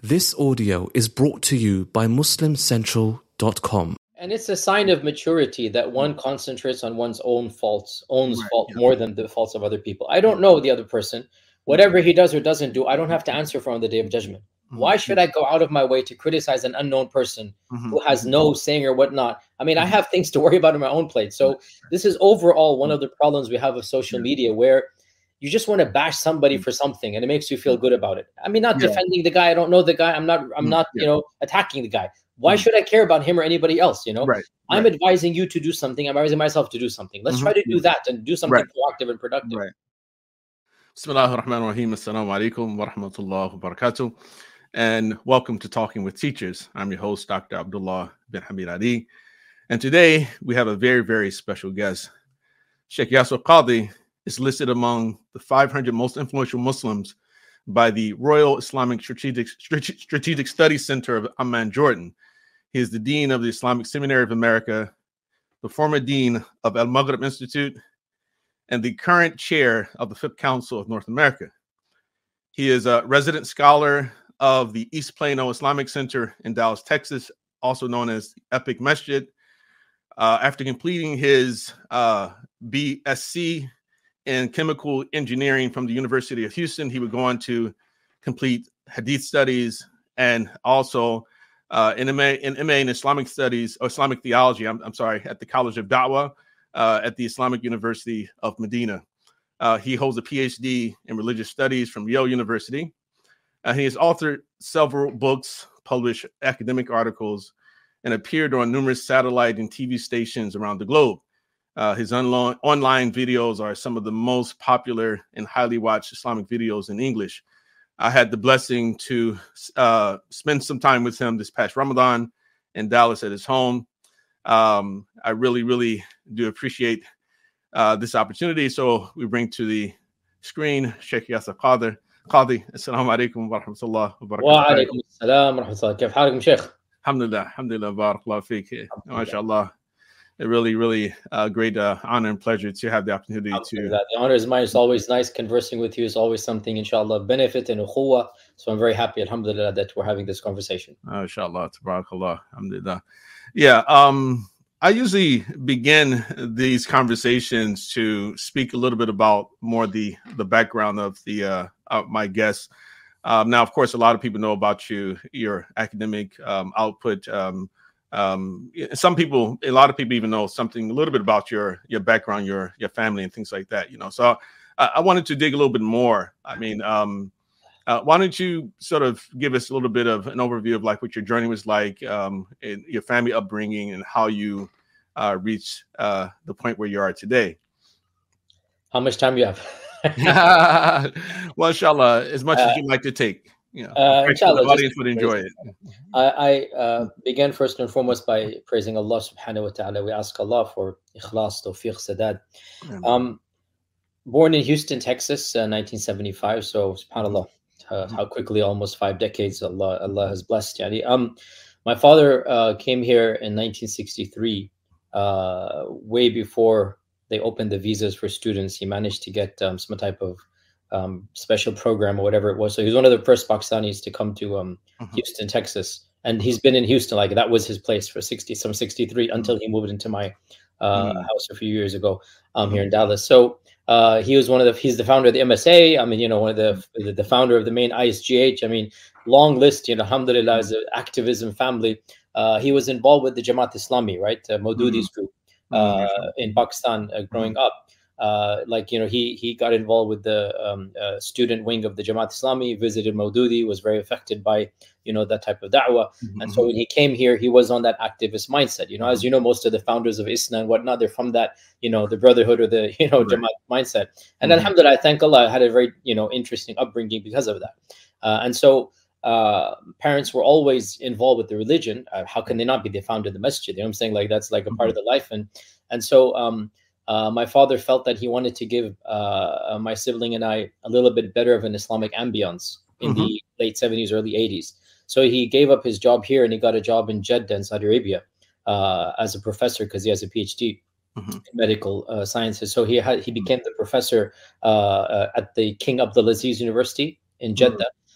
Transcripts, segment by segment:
This audio is brought to you by MuslimCentral.com. And it's a sign of maturity that one concentrates on one's own faults, more than the faults of other people. I don't know the other person. Whatever he does or doesn't do, I don't have to answer for on the day of judgment. Why should I go out of my way to criticize an unknown person who has no saying or whatnot? I mean, I have things to worry about on my own plate. So this is overall one of the problems we have of social media, where you just want to bash somebody for something and it makes you feel good about it. I mean, not defending the guy. I don't know the guy. I'm not, attacking the guy. Why should I care about him or anybody else? I'm advising you to do something. I'm advising myself to do something. Let's try to do that and do something proactive and productive. Bismillah ar-Rahman ar-Rahim. Assalamu alaikum wa rahmatullahi wa barakatuh. And welcome to Talking with Teachers. I'm your host, Dr. Abdullah bin Hamid Ali. And today we have a very, very special guest. Sheikh Yasir Qadhi is listed among the 500 most influential Muslims by the Royal Islamic Strategic Studies Center of Amman, Jordan. He is the Dean of the Islamic Seminary of America, the former Dean of Al-Maghrib Institute, and the current chair of the Fiqh Council of North America. He is a resident scholar of the East Plano Islamic Center in Dallas, Texas, also known as Epic Masjid. After completing his BSc in chemical engineering from the University of Houston, he would go on to complete Hadith studies and also an MA in Islamic studies or Islamic theology. I'm sorry, at the College of Da'wah at the Islamic University of Medina. He holds a PhD in religious studies from Yale University. He has authored several books, published academic articles, and appeared on numerous satellite and TV stations around the globe. His online videos are some of the most popular and highly watched Islamic videos in English. I had the blessing to spend some time with him this past Ramadan in Dallas at his home. I really, really do appreciate this opportunity. So we bring to the screen Sheikh Yasir Qadhi. Assalamu alaikum wa rahmatullahi wa barakatuh. Wa alaikum assalam wa rahmatullahi. Kayf halakum, Sheikh? Alhamdulillah, barakallahu feek. MashaAllah. A really, really great honor and pleasure to have the opportunity to. The honor is mine. It's always nice conversing with you. It's always something, inshallah, benefit and ukhuwa. So I'm very happy, alhamdulillah, that we're having this conversation. Inshallah, tabarakallah, alhamdulillah. Yeah, I usually begin these conversations to speak a little bit about more the background of the my guests. Now, of course, a lot of people know about you, your academic output. A lot of people even know something a little bit about your background, your family, and things like that. So I wanted to dig a little bit more. I mean, why don't you sort of give us a little bit of an overview of like what your journey was like, in your family upbringing, and how you reached the point where you are today. How much time you have? Well, inshallah, as much as you'd like to take. Inshallah, the audience would enjoy it. I began first and foremost by praising Allah subhanahu wa ta'ala. We ask Allah for ikhlas, tawfiq, sadad. Born in Houston, Texas, 1975. So subhanallah, how quickly, almost 5 decades, Allah has blessed. My father came here in 1963, way before they opened the visas for students. He managed to get some type of special program or whatever it was. So he was one of the first Pakistanis to come to Houston, Texas. And he's been in Houston, like that was his place for 63 until he moved into my house a few years ago here in Dallas. So he's the founder of the MSA. I mean, one of the founder of the main ISGH. I mean, long list, alhamdulillah, as an activism family. He was involved with the Jamaat Islami, right? Maududi's group in Pakistan growing up. He got involved with the student wing of the Jamaat Islami, visited Maududi, was very affected by, that type of da'wah. And so when he came here, he was on that activist mindset. As most of the founders of ISNA and whatnot, they're from that, the brotherhood or the, Jamaat mindset. And alhamdulillah, I thank Allah, I had a very, interesting upbringing because of that. And so parents were always involved with the religion. How can they not be? They founded the masjid. I'm saying? Like, that's like a part of the life. And so my father felt that he wanted to give my sibling and I a little bit better of an Islamic ambience in the late 70s, early 80s. So he gave up his job here and he got a job in Jeddah in Saudi Arabia as a professor because he has a PhD in medical sciences. So he became the professor at the King Abdulaziz University in Jeddah.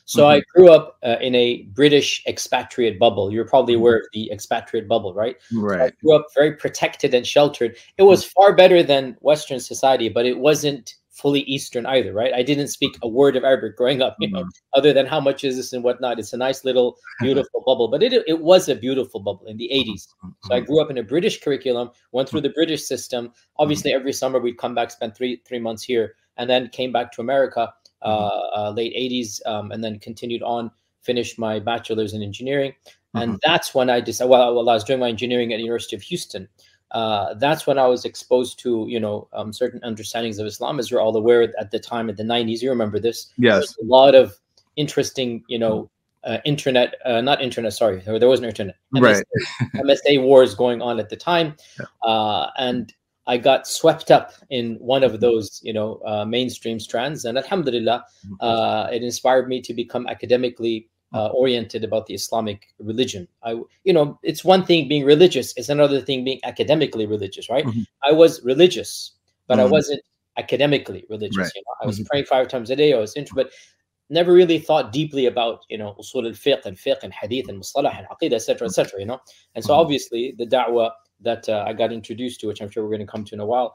So I grew up in a British expatriate bubble. You're probably aware of the expatriate bubble, right? Right. So I grew up very protected and sheltered. It was far better than Western society, but it wasn't fully Eastern either, right? I didn't speak a word of Arabic growing up, other than how much is this and whatnot. It's a nice little beautiful bubble, but it was a beautiful bubble in the 80s. So I grew up in a British curriculum, went through the British system. Obviously, every summer we'd come back, spend three months here, and then came back to America. Late 80s, and then continued on, finished my bachelor's in engineering. And that's when I decided, well, I was doing my engineering at the University of Houston. That's when I was exposed to, certain understandings of Islam, as you're all aware at the time in the 90s. You remember this? Yes. A lot of interesting, internet, not internet, sorry, there wasn't internet. Right. MSA wars going on at the time. And I got swept up in one of those, mainstream strands, and alhamdulillah, it inspired me to become academically oriented about the Islamic religion. It's one thing being religious; it's another thing being academically religious, right? I was religious, but I wasn't academically religious. Right. I was praying 5 times a day. I was but never really thought deeply about usul al-fiqh and hadith and mustalah and aqeedah, etc. And so obviously the da'wah that I got introduced to, which I'm sure we're going to come to in a while,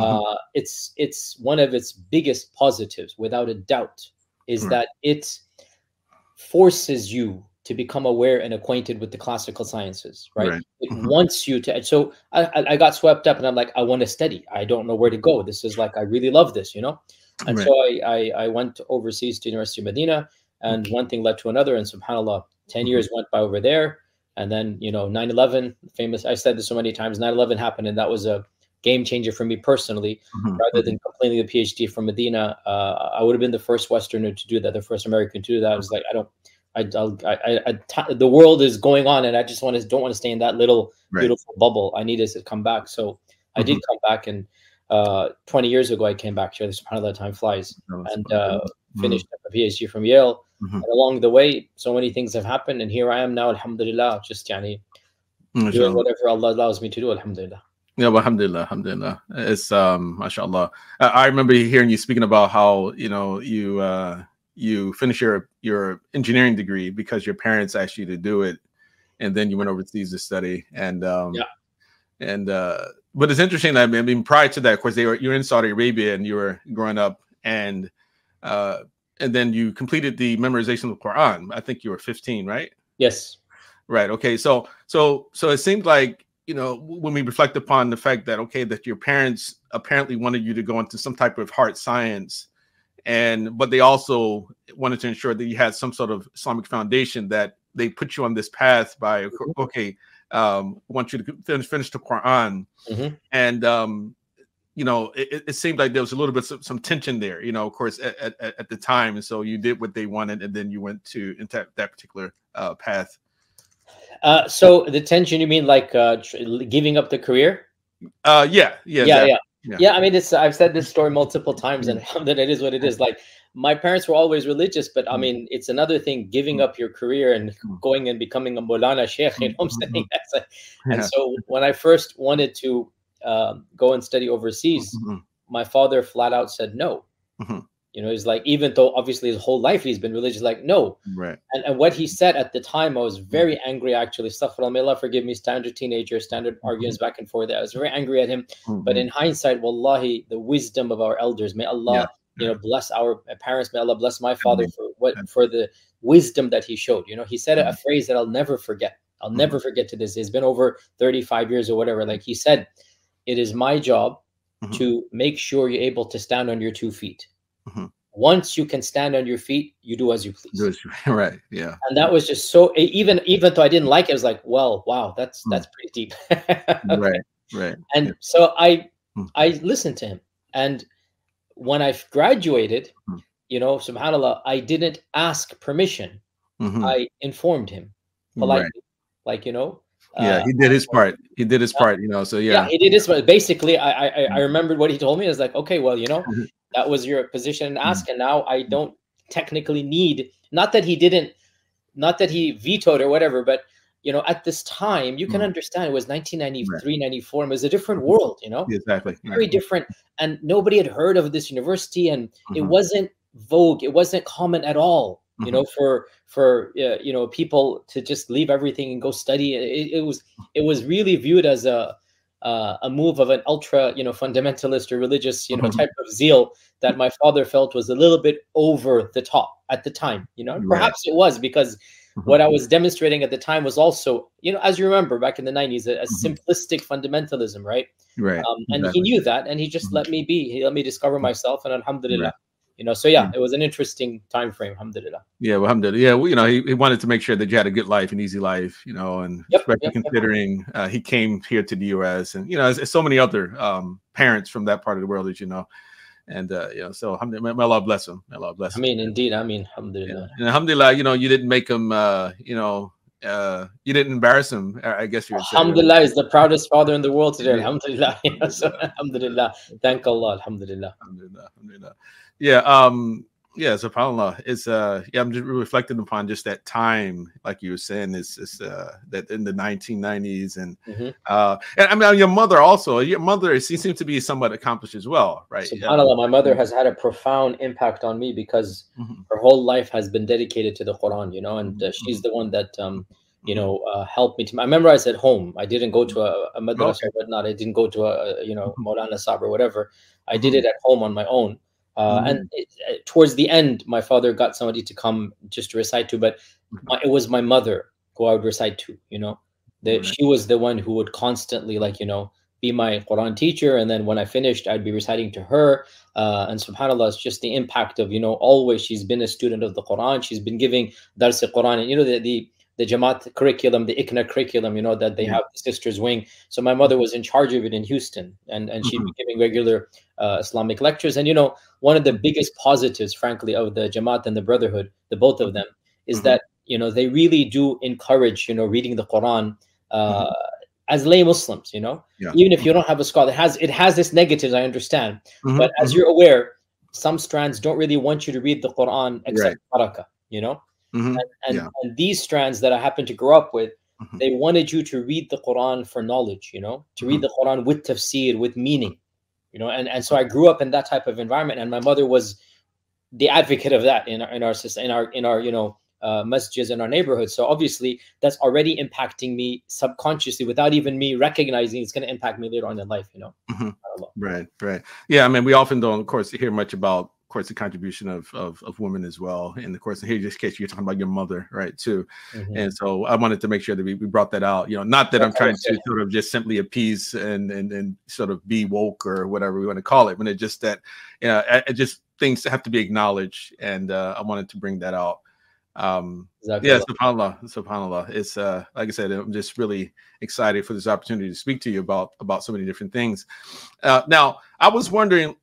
it's one of its biggest positives, without a doubt, is that it forces you to become aware and acquainted with the classical sciences, right? It wants you to. So I got swept up, and I'm like, I want to study. I don't know where to go. This is like, I really love this, And so I went overseas to University of Medina, and one thing led to another, and subhanAllah, 10 years went by over there. And then, 9/11, famous, I said this so many times, 9/11 happened, and that was a game changer for me personally. Rather than completing the PhD from Medina, I would have been the first Westerner to do that, the first American to do that. I was like, the world is going on, and I just don't want to stay in that little beautiful bubble. I needed to come back. So I did come back, and 20 years ago, I came back here. SubhanAllah, time flies. And finished a PhD from Yale. And along the way, so many things have happened, and here I am now, alhamdulillah, just doing whatever Allah allows me to do, alhamdulillah. Yeah, well, alhamdulillah. It's mashallah. I remember hearing you speaking about how you finished your engineering degree because your parents asked you to do it, and then you went overseas to study. And but it's interesting that, I mean, prior to that, of course, you're in Saudi Arabia and you were growing up, and then you completed the memorization of the Quran. I think you were 15, right? Yes. Right. Okay. So it seemed like, when we reflect upon the fact that, that your parents apparently wanted you to go into some type of hard science, but they also wanted to ensure that you had some sort of Islamic foundation, that they put you on this path by, want you to finish the Quran. And, it seemed like there was a little bit some tension there, of course, at the time. And so you did what they wanted, and then you went into that particular path. So the tension, you mean like giving up the career? Yeah. I mean, I've said this story multiple times, and that it is what it is. Like, my parents were always religious, but I mean, it's another thing giving up your career and going and becoming a Maulana Sheikh. You know what I'm saying? And so when I first wanted to go and study overseas, my father flat out said no. He's like, even though obviously his whole life he's been religious, like, no. Right. And what he said at the time, I was very angry, actually. Astaghfirullah, may Allah forgive me, standard teenager, standard arguments back and forth. I was very angry at him. But in hindsight, wallahi, the wisdom of our elders, may Allah, bless our parents, may Allah bless my father for the wisdom that he showed. He said a phrase that I'll never forget. I'll never forget to this. It's been over 35 years or whatever. Like, he said, it is my job to make sure you're able to stand on your 2 feet. Once you can stand on your feet, you do as you please. Right. Yeah. And that was just so, even though I didn't like it, I was like, well, wow, that's pretty deep. Right. And so I listened to him. And when I graduated, subhanAllah, I didn't ask permission. I informed him politely, like, he did his part. He did his part, so yeah. He did his part. Basically, I remembered what he told me. I was like, okay, well, that was your position and ask. And now I don't technically need, not that he vetoed or whatever, but, at this time, you can understand it was 1993, 94. It was a different world, Exactly. Very different. And nobody had heard of this university, and it wasn't vogue. It wasn't common at all you know, for you know, people to just leave everything and go study. It was really viewed as a move of an ultra, you know, fundamentalist or religious, you know, type of zeal that my father felt was a little bit over the top at the time. You know, perhaps it was because what I was demonstrating at the time was also, you know, as you remember back in the 90s, a simplistic fundamentalism, right? Right. And he knew that, and he just let me be. He let me discover myself, and alhamdulillah. You know, so yeah, it was an interesting time frame, alhamdulillah. Yeah, well, alhamdulillah. Yeah, well, you know, he wanted to make sure that you had a good life, an easy life, you know, and especially considering he came here to the U.S. and, you know, as so many other parents from that part of the world, as you know. And, you know, so alhamdulillah, may Allah bless him. May Allah bless him. I mean, indeed. I mean, alhamdulillah. Yeah. And alhamdulillah, you know, you didn't make him, you know, you didn't embarrass him, I guess you would say. Alhamdulillah is the proudest father in the world today. Alhamdulillah. You know, so alhamdulillah. Thank Allah. Alhamdulillah. Alhamdulillah. Alhamdulillah. Yeah. Yeah, subhanAllah. It's yeah, I'm just reflecting upon just that time, like you were saying, it's that in the 1990s, and I mean your mother also. Your mother, she seems to be somewhat accomplished as well, right? SubhanAllah, my mother has had a profound impact on me because her whole life has been dedicated to the Quran, you know, and she's the one that you know, helped me to. I memorized at home. I didn't go to a madrasa or whatnot. I didn't go to a you know, Maulana Sahib or whatever. I did it at home on my own. And towards the end, my father got somebody to come just to recite to, but it was my mother who I would recite to, you know, she was the one who would constantly, like, you know, be my Quran teacher. And then when I finished, I'd be reciting to her. And subhanAllah, it's just the impact of, you know, always she's been a student of the Quran. She's been giving Dars al-Quran, and, you know, the Jamaat curriculum, the ICNA curriculum, you know, that they have the Sisters Wing. So my mother was in charge of it in Houston, and she'd be giving regular Islamic lectures. And, you know, one of the biggest positives, frankly, of the Jamaat and the Brotherhood, the both of them, is that, you know, they really do encourage, you know, reading the Quran as lay Muslims, you know, even if you don't have a scholar. It has this negatives, I understand. But as you're aware, some strands don't really want you to read the Quran except barakah, you know. And these strands that I happen to grow up with, they wanted you to read the Quran for knowledge, you know, to read the Quran with tafsir, with meaning, you know, and so I grew up in that type of environment, and my mother was the advocate of that in our you know, masjids in our neighborhood. So obviously that's already impacting me subconsciously without even me recognizing it's going to impact me later on in life, you know. Right. Yeah, I mean, we often don't, of course, hear much about, of course, the contribution of women as well. And of course, here in this case, you're talking about your mother, right, too. And so I wanted to make sure that we brought that out. You know, not that I'm trying to sort of just simply appease and sort of be woke or whatever we want to call it, but it's just that, you know, just things have to be acknowledged, and I wanted to bring that out. Yeah, subhanallah. It's like I said, I'm just really excited for this opportunity to speak to you about so many different things. Now, I was wondering,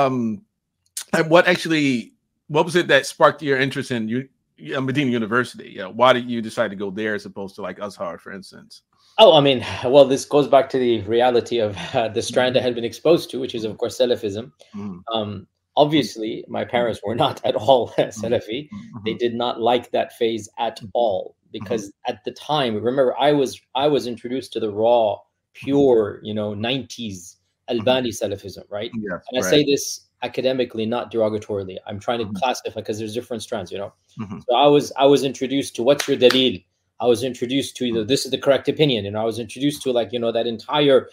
what was it that sparked your interest in Medina University? Yeah, why did you decide to go there as opposed to like Azhar, for instance? Oh, I mean, well, this goes back to the reality of the strand I had been exposed to, which is, of course, Salafism. Obviously, my parents were not at all Salafi. They did not like that phase at all, because at the time, remember, I was introduced to the raw, pure, you know, 90s Albani Salafism, right? Yes, and I say this academically, not derogatorily. I'm trying to classify, because there's different strands, you know. So I was introduced to what's your dalil. I was introduced to, you know, this is the correct opinion, and I was introduced to, like, you know, that entire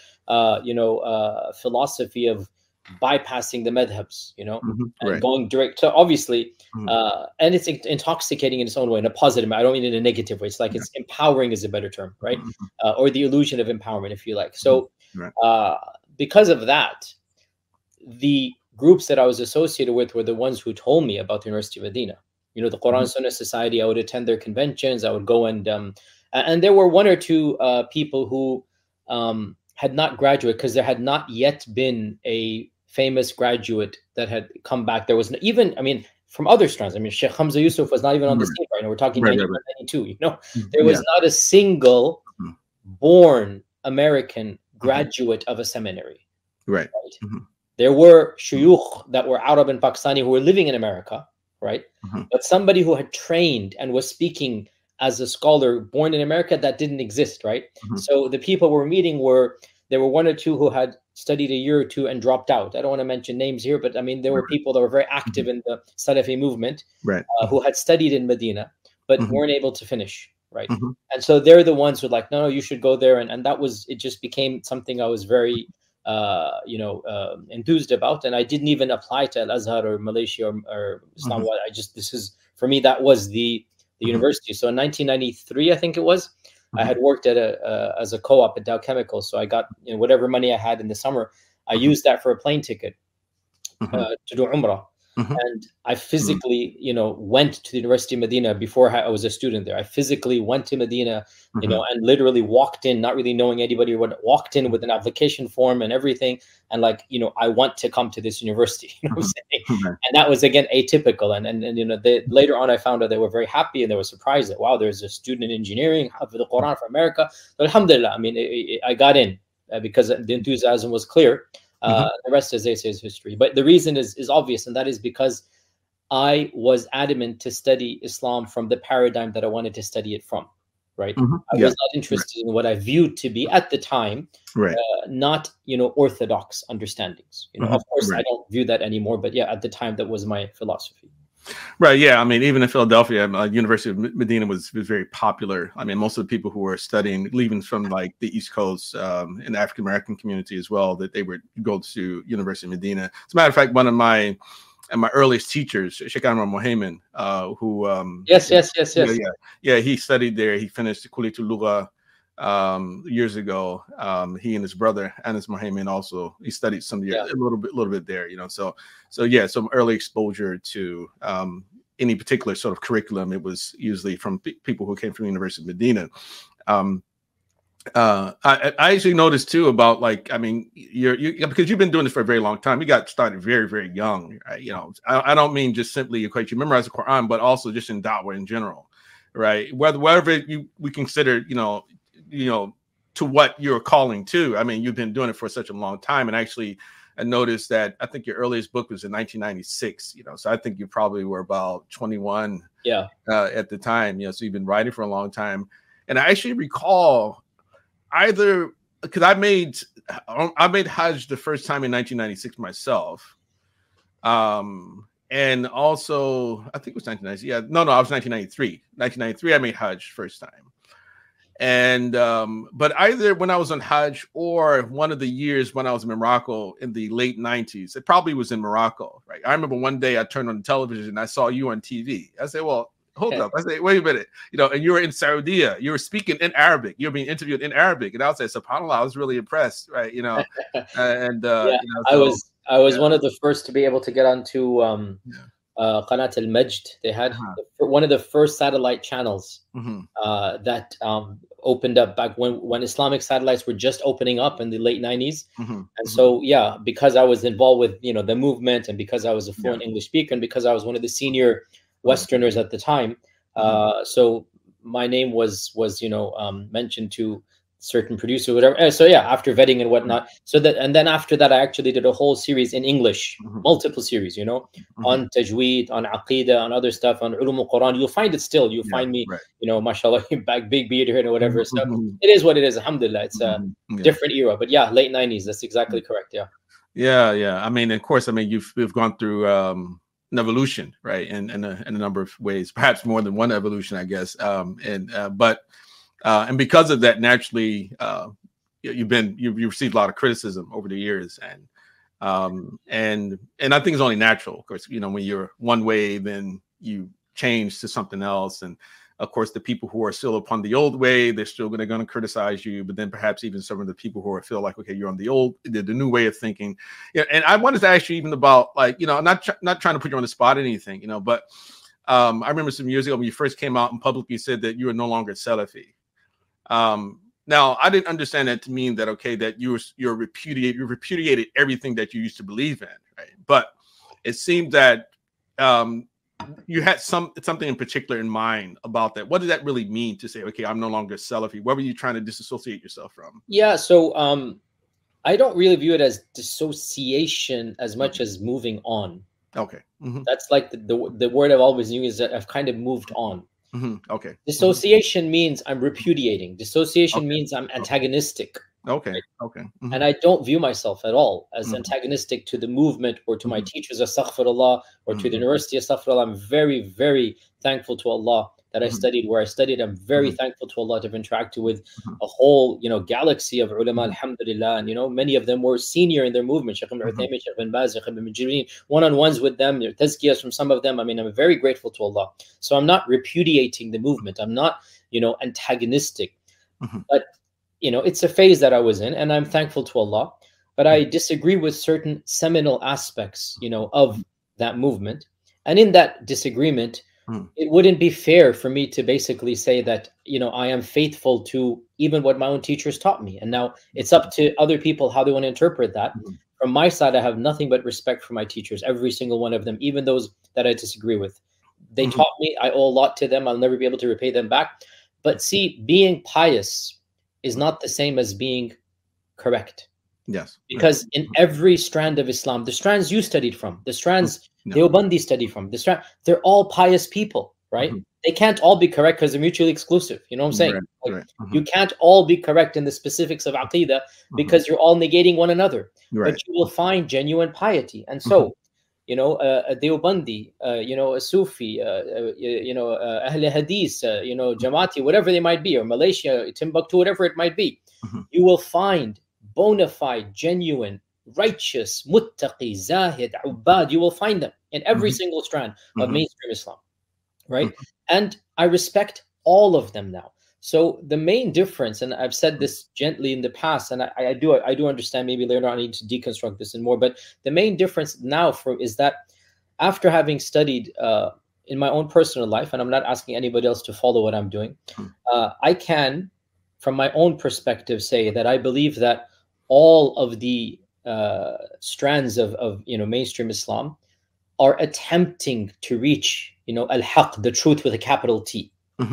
philosophy of bypassing the madhabs, you know, and going direct. So obviously, and it's intoxicating in its own way, in a positive way. I don't mean in a negative way. It's like it's empowering is a better term, right? Or the illusion of empowerment, if you like. So because of that, the groups that I was associated with were the ones who told me about the University of Medina. You know, the Quran Sunnah Society. I would attend their conventions. I would go and there were one or two people who had not graduated, because there had not yet been a famous graduate that had come back. There was even, I mean, from other strands. I mean, Sheikh Hamza Yusuf was not even on the scene right now. We're talking 1992. You know, there was not a single born American graduate of a seminary. Right. There were shuyukh that were Arab and Pakistani who were living in America, right? But somebody who had trained and was speaking as a scholar born in America, that didn't exist, right? So the people we're meeting there were one or two who had studied a year or two and dropped out. I don't want to mention names here, but I mean, there were people that were very active in the Salafi movement, right. Who had studied in Medina, but Mhm. weren't able to finish, right? Mhm. And so they're the ones who were like, no, you should go there. And that was, it just became something I was very, enthused about. And I didn't even apply to Al-Azhar or Malaysia or Islamabad. This is, for me, that was the university. So in 1993, I think it was, I had worked at as a co-op at Dow Chemicals. So I got, whatever money I had in the summer, I used that for a plane ticket to do Umrah. And I physically, went to the University of Medina before I was a student there. I physically went to Medina, and literally walked in, not really knowing anybody, walked in with an application form and everything. And like, I want to come to this university, you know what I'm saying? And that was, again, atypical. And later on, I found out they were very happy and they were surprised that, wow, there's a student in engineering, Hafidh al-Quran from America. But alhamdulillah, I mean, I got in because the enthusiasm was clear. The rest, as they say, is history. But the reason is obvious, and that is because I was adamant to study Islam from the paradigm that I wanted to study it from, right? I was not interested in what I viewed to be, at the time, not, orthodox understandings. Of course, I don't view that anymore, but yeah, at the time, that was my philosophy. Right. Yeah. I mean, even in Philadelphia, University of Medina was very popular. I mean, most of the people who were studying, leaving from like the East Coast and the African American community as well, that they would go to University of Medina. As a matter of fact, one of my earliest teachers, Sheikh Anwar Mohaimin, who yes, he studied there. He finished the Kuliyatul Lugha years ago. He and his brother Anas Mohaimin also, he studied some years, a little bit there, so yeah, some early exposure to any particular sort of curriculum. It was usually from people who came from the University of Medina. I actually noticed too about, like, I mean, you because you've been doing this for a very long time. You got started very, very young, right? I don't mean just simply equate you memorize the Quran, but also just in da'wah in general, right? Whatever we consider, to what you're calling to. I mean, you've been doing it for such a long time. And actually, I noticed that I think your earliest book was in 1996, so I think you probably were about 21 at the time, so you've been writing for a long time. And I actually recall either, because I made Hajj the first time in 1996 myself. And also, I think it was 1990. Yeah, no, I was 1993. 1993, I made Hajj first time. And but either when I was on Hajj or one of the years when I was in Morocco in the late 90s, it probably was in Morocco, right? I remember one day I turned on the television and I saw you on TV. I said, well, hold up. I said, wait a minute, and you were in Saudi, you were speaking in Arabic, you were being interviewed in Arabic. And I was like, subhanAllah, I was really impressed, right? I was one of the first to be able to get onto Qanat al-Majd. They had one of the first satellite channels that opened up back when Islamic satellites were just opening up in the late 90s. And so, because I was involved with, the movement, and because I was a fluent English speaker, and because I was one of the senior Westerners at the time, so my name was mentioned to certain producer, whatever. So after vetting and whatnot, and then after that, I actually did a whole series in English, multiple series, on tajweed, on aqidah, on other stuff, on ulum al-Quran. You'll find it still. You'll find me, mashallah, back big beard here and whatever. So it is what it is. Alhamdulillah, it's a different era. But late 90s. That's exactly correct. Yeah. I mean, of course, we've gone through an evolution, right? In a number of ways, perhaps more than one evolution, I guess. And because of that, naturally, you've received a lot of criticism over the years, and I think it's only natural, of course. When you're one way, then you change to something else, and of course, the people who are still upon the old way, they're still going to criticize you. But then perhaps even some of the people who feel like, okay, you're on the new way of thinking. And I wanted to ask you even about, like, not trying to put you on the spot or anything, but I remember some years ago when you first came out and publicly said that you were no longer Salafi. Now, I didn't understand that to mean that, okay, that you repudiated everything that you used to believe in, right? But it seemed that you had something in particular in mind about that. What did that really mean to say, okay, I'm no longer Salafi? What were you trying to disassociate yourself from? Yeah, so I don't really view it as dissociation as much as moving on. Okay. That's like the word I've always used, is that I've kind of moved on. Okay. Dissociation means I'm repudiating. Dissociation means I'm antagonistic. Okay. Okay. Mm-hmm. And I don't view myself at all as antagonistic to the movement or to my teachers, astaghfirullah, or to the university, astaghfirullah. I'm very, very thankful to Allah that I studied where I studied. I'm very thankful to Allah to have interacted with a whole, galaxy of ulama, alhamdulillah. And, many of them were senior in their movement. Shaykh ibn Uthaymin, Shaykh ibn Baz, Shaykh ibn Jireen, one-on-ones with them, tazkiyahs from some of them. I mean, I'm very grateful to Allah. So I'm not repudiating the movement. I'm not, antagonistic. But it's a phase that I was in, and I'm thankful to Allah. But I disagree with certain seminal aspects, of that movement. And in that disagreement, it wouldn't be fair for me to basically say that, I am faithful to even what my own teachers taught me. And now it's up to other people how they want to interpret that. From my side, I have nothing but respect for my teachers, every single one of them, even those that I disagree with. They taught me. I owe a lot to them. I'll never be able to repay them back. But see, being pious is not the same as being correct. Yes. Because in every strand of Islam, the strands you studied from, the strands Deobandi studied from, they're all pious people, right? They can't all be correct because they're mutually exclusive. You know what I'm saying? You can't all be correct in the specifics of Aqidah because you're all negating one another. But you will find genuine piety. And so, a Deobandi, a Sufi, Ahl Hadith, Jamaati, whatever they might be, or Malaysia, Timbuktu, whatever it might be, you will find bona fide, genuine, righteous, muttaqi, zahid, ubad. You will find them in every single strand of mainstream Islam, right? And I respect all of them now. So the main difference, and I've said this gently in the past, and I do understand, maybe later on I need to deconstruct this and more, but the main difference now is that after having studied in my own personal life, and I'm not asking anybody else to follow what I'm doing, I can, from my own perspective, say that I believe that all of the strands of mainstream Islam are attempting to reach al-haq, the truth with a capital T.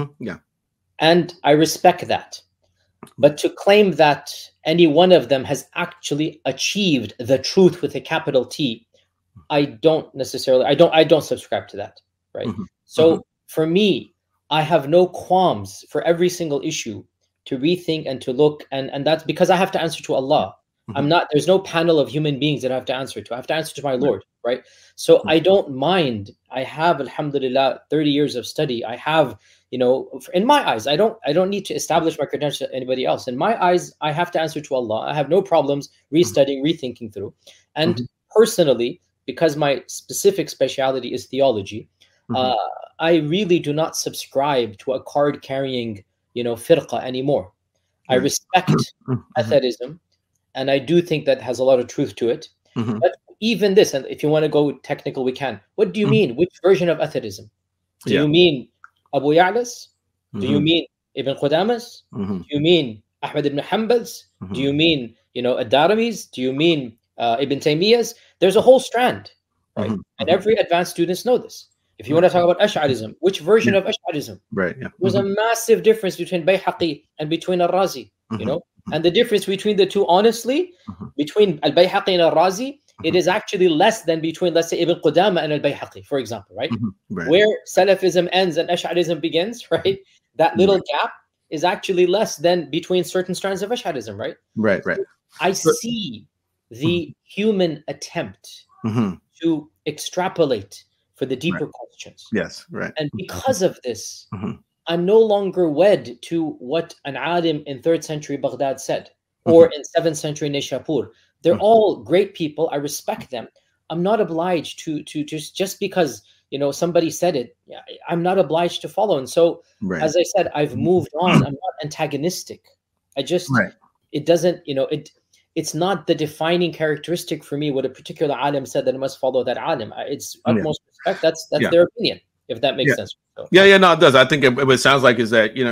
And I respect that. But to claim that any one of them has actually achieved the truth with a capital T, I don't subscribe to that, right? So for me, I have no qualms for every single issue to rethink and to look, and that's because I have to answer to Allah. There's no panel of human beings that I have to answer to. I have to answer to my Lord, right? So I don't mind. I have, alhamdulillah, 30 years of study. I have, in my eyes, I don't need to establish my credentials to anybody else. In my eyes, I have to answer to Allah. I have no problems restudying, rethinking through. And personally, because my specific speciality is theology, I really do not subscribe to a card-carrying, firqa anymore. I respect atheism, and I do think that has a lot of truth to it. But even this, and if you want to go technical, we can. What do you mean? Which version of atheism? Do you mean Abu Ya'las? Do you mean Ibn Qudamas? Do you mean Ahmad ibn Hanbal's? Do you mean, Ad-Darimi's? Do you mean Ibn Taymiyyah's? There's a whole strand, right? And every advanced students know this. If you want to talk about Ash'arism, which version of Ash'arism? There's a massive difference between Bayhaqi and between Al-Razi, and the difference between the two, honestly, between Al-Bayhaqi and Al-Razi, it is actually less than between, let's say, Ibn Qudama and Al-Bayhaqi, for example, right? Where Salafism ends and Ash'arism begins, right? That little gap is actually less than between certain strands of Ash'arism, right? So I see the human attempt to extrapolate for the deeper questions. And because of this, I'm no longer wed to what an alim in 3rd century Baghdad said, or in 7th century Nishapur. They're all great people. I respect them. I'm not obliged to just because somebody said it. I'm not obliged to follow. And so, as I said, I've moved on. I'm not antagonistic. I just it doesn't it's not the defining characteristic for me what a particular alim said that I must follow that alim. It's utmost respect. That's their opinion, if that makes sense. So. No, it does. I think it sounds like is that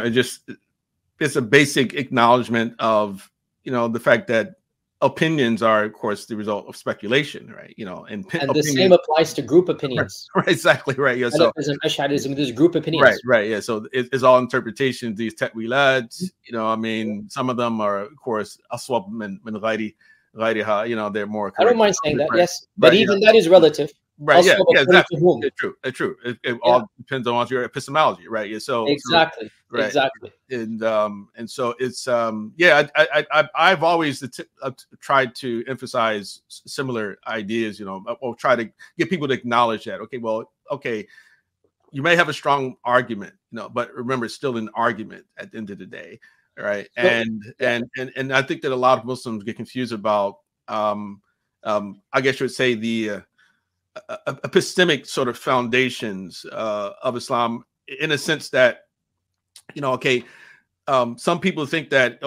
it's a basic acknowledgement of the fact that opinions are, of course, the result of speculation, right? And the same applies to group opinions. Exactly. Yeah. So Ash'arism, there's group opinions. Right. Yeah. So it's all interpretations. These ta'wilat, some of them are, of course, aswab min ghayriha. They're more correct. I don't mind saying that. Yes, but even that is relative. Right. Yeah. Aswab Yeah. according Exactly. to whom? It's true. It's true. It all depends on your epistemology, right? Yeah. So Exactly. right. Exactly. And so it's I've always tried to emphasize similar ideas, or try to get people to acknowledge that. Okay, you may have a strong argument, but remember, it's still an argument at the end of the day, right? And I think that a lot of Muslims get confused about, I guess you would say, the epistemic sort of foundations of Islam, in a sense that, some people think that,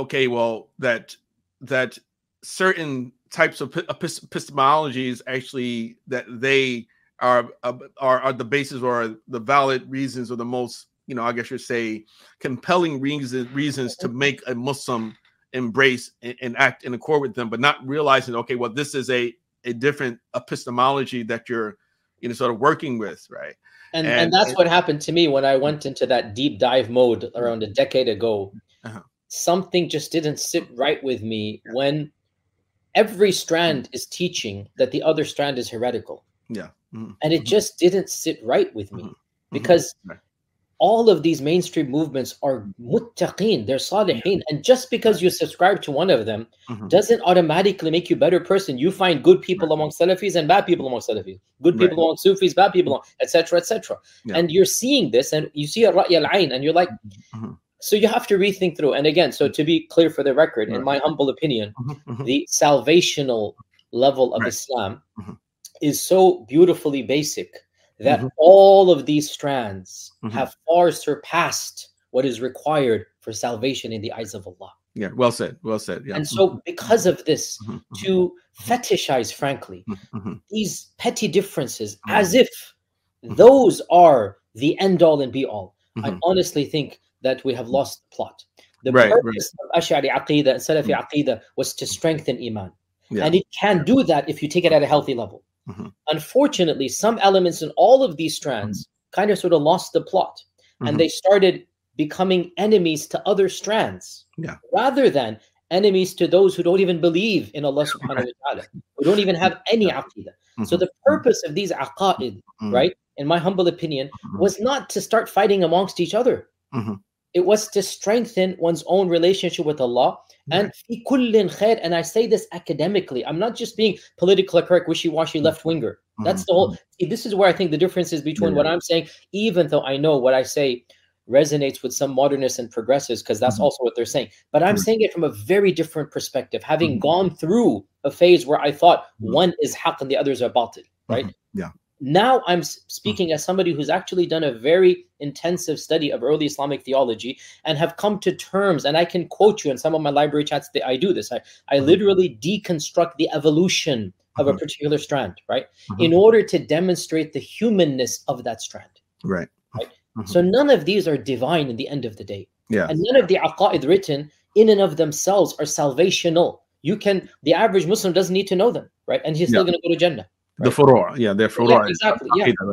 that certain types of epistemologies actually, that they are the basis or the valid reasons, or the most, I guess you'd say, compelling reasons to make a Muslim embrace and act in accord with them, but not realizing, this is a different epistemology that you're, sort of working with, right? And that's what happened to me when I went into that deep dive mode around a decade ago. Something just didn't sit right with me when every strand is teaching that the other strand is heretical. Yeah. And it just didn't sit right with me, because all of these mainstream movements are muttaqeen, they're salihin. And just because you subscribe to one of them doesn't automatically make you a better person. You find good people among Salafis and bad people among Salafis, good people among Sufis, bad people, etc., etc. And you're seeing this, and you see a Ra'y al-Ain, and you're like, so you have to rethink through. And again, so to be clear for the record, in my humble opinion, the salvational level of Islam is so beautifully basic that all of these strands have far surpassed what is required for salvation in the eyes of Allah. Yeah, well said. Well said. Yeah. And so because of this, to fetishize, frankly, these petty differences as if those are the end all and be all, I honestly think that we have lost the plot. The purpose of Ash'ari Aqidah and Salafi Aqidah was to strengthen Iman. And it can do that if you take it at a healthy level. Unfortunately, some elements in all of these strands kind of sort of lost the plot, and they started becoming enemies to other strands, rather than enemies to those who don't even believe in Allah subhanahu wa ta'ala, who don't even have any aqidah. So the purpose of these aqaid, right, in my humble opinion, was not to start fighting amongst each other. It was to strengthen one's own relationship with Allah. And fi kullin khair, and I say this academically, I'm not just being politically correct, wishy-washy, left-winger. That's the whole, see, this is where I think the difference is between what I'm saying, even though I know what I say resonates with some modernists and progressives, because that's also what they're saying. But I'm saying it from a very different perspective, having gone through a phase where I thought one is haqq and the others are batil, right? Now I'm speaking as somebody who's actually done a very intensive study of early Islamic theology and have come to terms, and I can quote you in some of my library chats that I do this. I literally deconstruct the evolution of a particular strand, right? In order to demonstrate the humanness of that strand. Right. So none of these are divine in the end of the day. And none of the aqaid written in and of themselves are salvational. The average Muslim doesn't need to know them, right? And he's still going to go to Jannah. Right? The furor, they're furor. Exactly.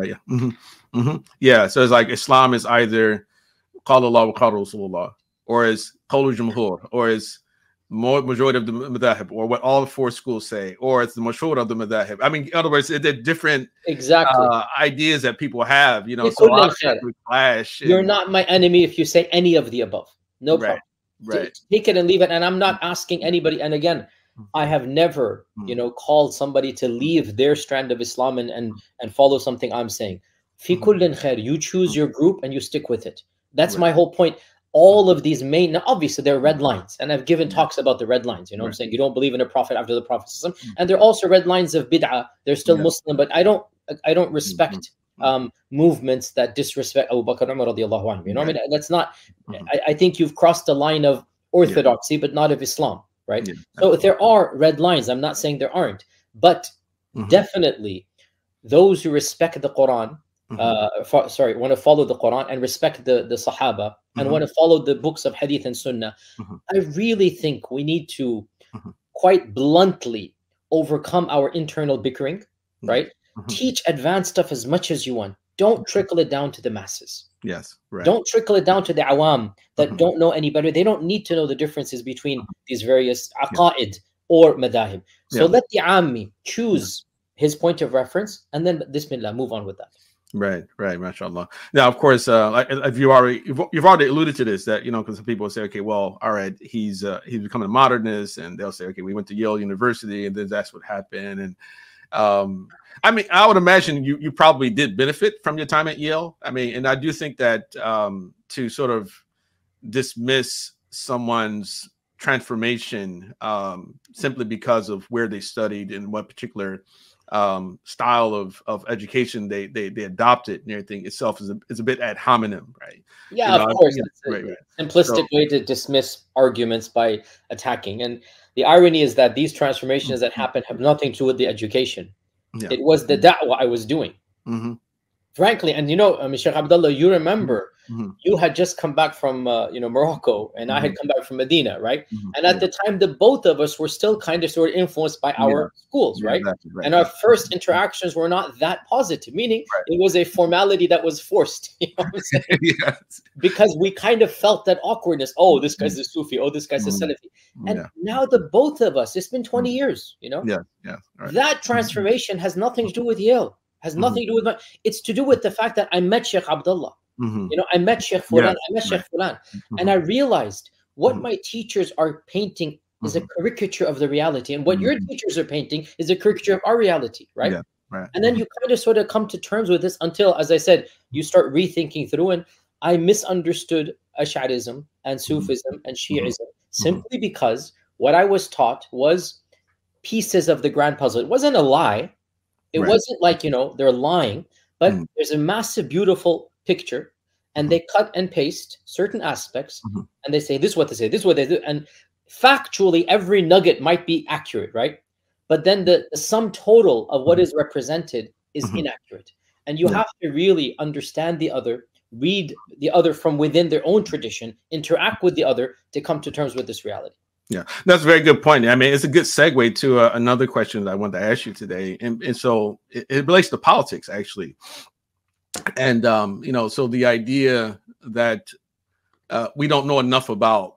So it's like Islam is either qala Allah wa qala Rasulullah, or is qawlu jumhur, or is majority of the madhahib, or what all four schools say, or it's the mashhur of the madhahib. I mean, in other words, they're different ideas that people have, so we clash. You're not my enemy if you say any of the above. No problem. Take it and leave it. And I'm not asking anybody. And again, I have never, called somebody to leave their strand of Islam and follow something I'm saying. Fi kullin khair. You choose your group and you stick with it. That's my whole point. All of these now obviously there are red lines, and I've given talks about the red lines. You know what I'm saying? You don't believe in a prophet after the prophet, and there are also red lines of bid'ah. They're still Muslim, but I don't respect movements that disrespect Abu Bakr Umar radiallahu anhu. You know what I mean? That's not. I think you've crossed the line of orthodoxy, but not of Islam. Right. So there are red lines. I'm not saying there aren't, but definitely those who respect the Quran, want to follow the Quran and respect the Sahaba and want to follow the books of Hadith and Sunnah. I really think we need to quite bluntly overcome our internal bickering, right? Teach advanced stuff as much as you want. Don't trickle it down to the masses. Don't trickle it down to the awam that don't know any better. They don't need to know the differences between these various aqaid or madahib. So let the ammi choose his point of reference, and then bismillah, move on with that. Right, mashallah. Now, of course, if you've already alluded to this, that, because some people say, okay, well, all right, he's becoming a modernist, and they'll say, okay, we went to Yale University, and then that's what happened. And I mean, I would imagine you probably did benefit from your time at Yale. I mean, and I do think that to sort of dismiss someone's transformation simply because of where they studied and what particular style of education they adopted and everything itself is a bit ad hominem, right? Yeah, of course. It's a simplistic way to dismiss arguments by attacking. And the irony is that these transformations that happen have nothing to do with the education. Yeah. It was the da'wah I was doing. Frankly, and Sheikh Abdullah, you remember you had just come back from Morocco, and I had come back from Medina, right? And at the time, the both of us were still kind of sort of influenced by our schools, right? Exactly, and our first interactions were not that positive, meaning it was a formality that was forced. You know what I'm saying? Yes. Because we kind of felt that awkwardness. Oh, this guy's a Sufi. Oh, this guy's a Salafi. And now the both of us, it's been 20 years. That transformation has nothing to do with Yale. Has nothing to do with it's to do with the fact that I met Sheikh Abdullah. I met Sheikh Fulan, I met Sheikh Fulan. And I realized what my teachers are painting is a caricature of the reality. And what your teachers are painting is a caricature of our reality, right? Yeah, right. And then you kind of sort of come to terms with this until, as I said, you start rethinking through. And I misunderstood Ash'arism and Sufism and Shi'ism simply because what I was taught was pieces of the grand puzzle. It wasn't a lie. It wasn't like, they're lying, but there's a massive, beautiful picture, and they cut and paste certain aspects, and they say, this is what they say, this is what they do. And factually, every nugget might be accurate, right? But then the sum total of what is represented is inaccurate. And you have to really understand the other, read the other from within their own tradition, interact with the other to come to terms with this reality. Yeah, that's a very good point. I mean, it's a good segue to another question that I wanted to ask you today. And so it relates to politics, actually. And, so the idea that we don't know enough about,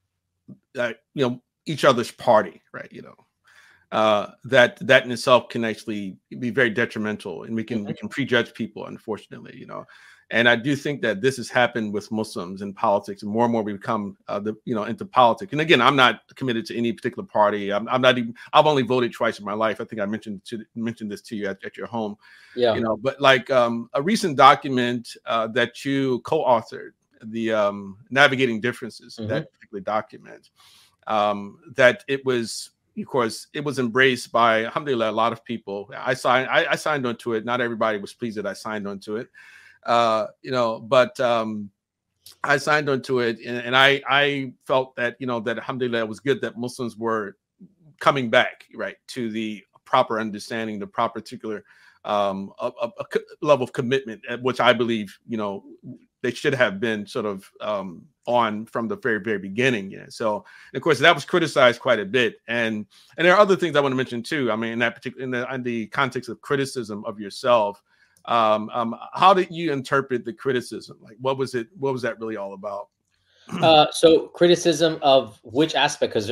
each other's party, right? That in itself can actually be very detrimental, and we can prejudge people, unfortunately, And I do think that this has happened with Muslims in politics, and more and more we become, into politics. And again, I'm not committed to any particular party. I'm not even. I've only voted twice in my life. I think I mentioned this to you at your home. Yeah. But like a recent document that you co-authored, the Navigating Differences, that particular document, that it was. Of course, it was embraced by, alhamdulillah, a lot of people. I signed onto it. Not everybody was pleased that I signed onto it. But I signed onto it, and I felt that, that alhamdulillah, it was good that Muslims were coming back, right, to the proper understanding, the proper particular a level of commitment, which I believe, they should have been sort of on from the very, very beginning. So, of course, that was criticized quite a bit. And there are other things I want to mention too. I mean, in that particular, in the context of criticism of yourself, how did you interpret the criticism? Like, what was that really all about? So criticism of which aspect? Because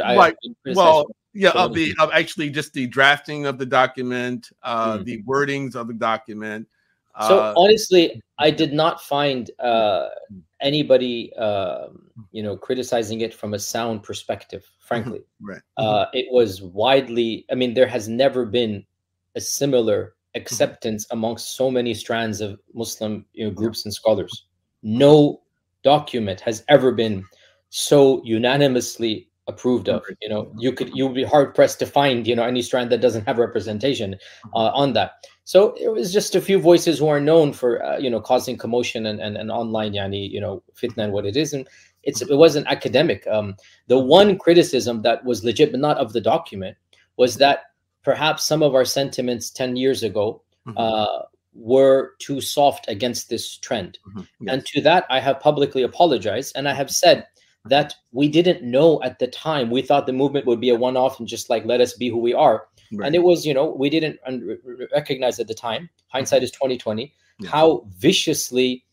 of actually just the drafting of the document, the wordings of the document. So honestly, I did not find anybody, criticizing it from a sound perspective. Frankly, it was widely. I mean, there has never been a similar acceptance amongst so many strands of Muslim groups and scholars. No document has ever been so unanimously approved of. You'd be hard pressed to find any strand that doesn't have representation on that. So it was just a few voices who are known for causing commotion and online fitna and what it is, and it wasn't academic. The one criticism that was legit, but not of the document, was that perhaps some of our sentiments 10 years ago were too soft against this trend. And to that, I have publicly apologized, and I have said that we didn't know at the time. We thought the movement would be a one-off and just like, let us be who we are. And it was, we didn't recognize at the time, hindsight is 2020, how viciously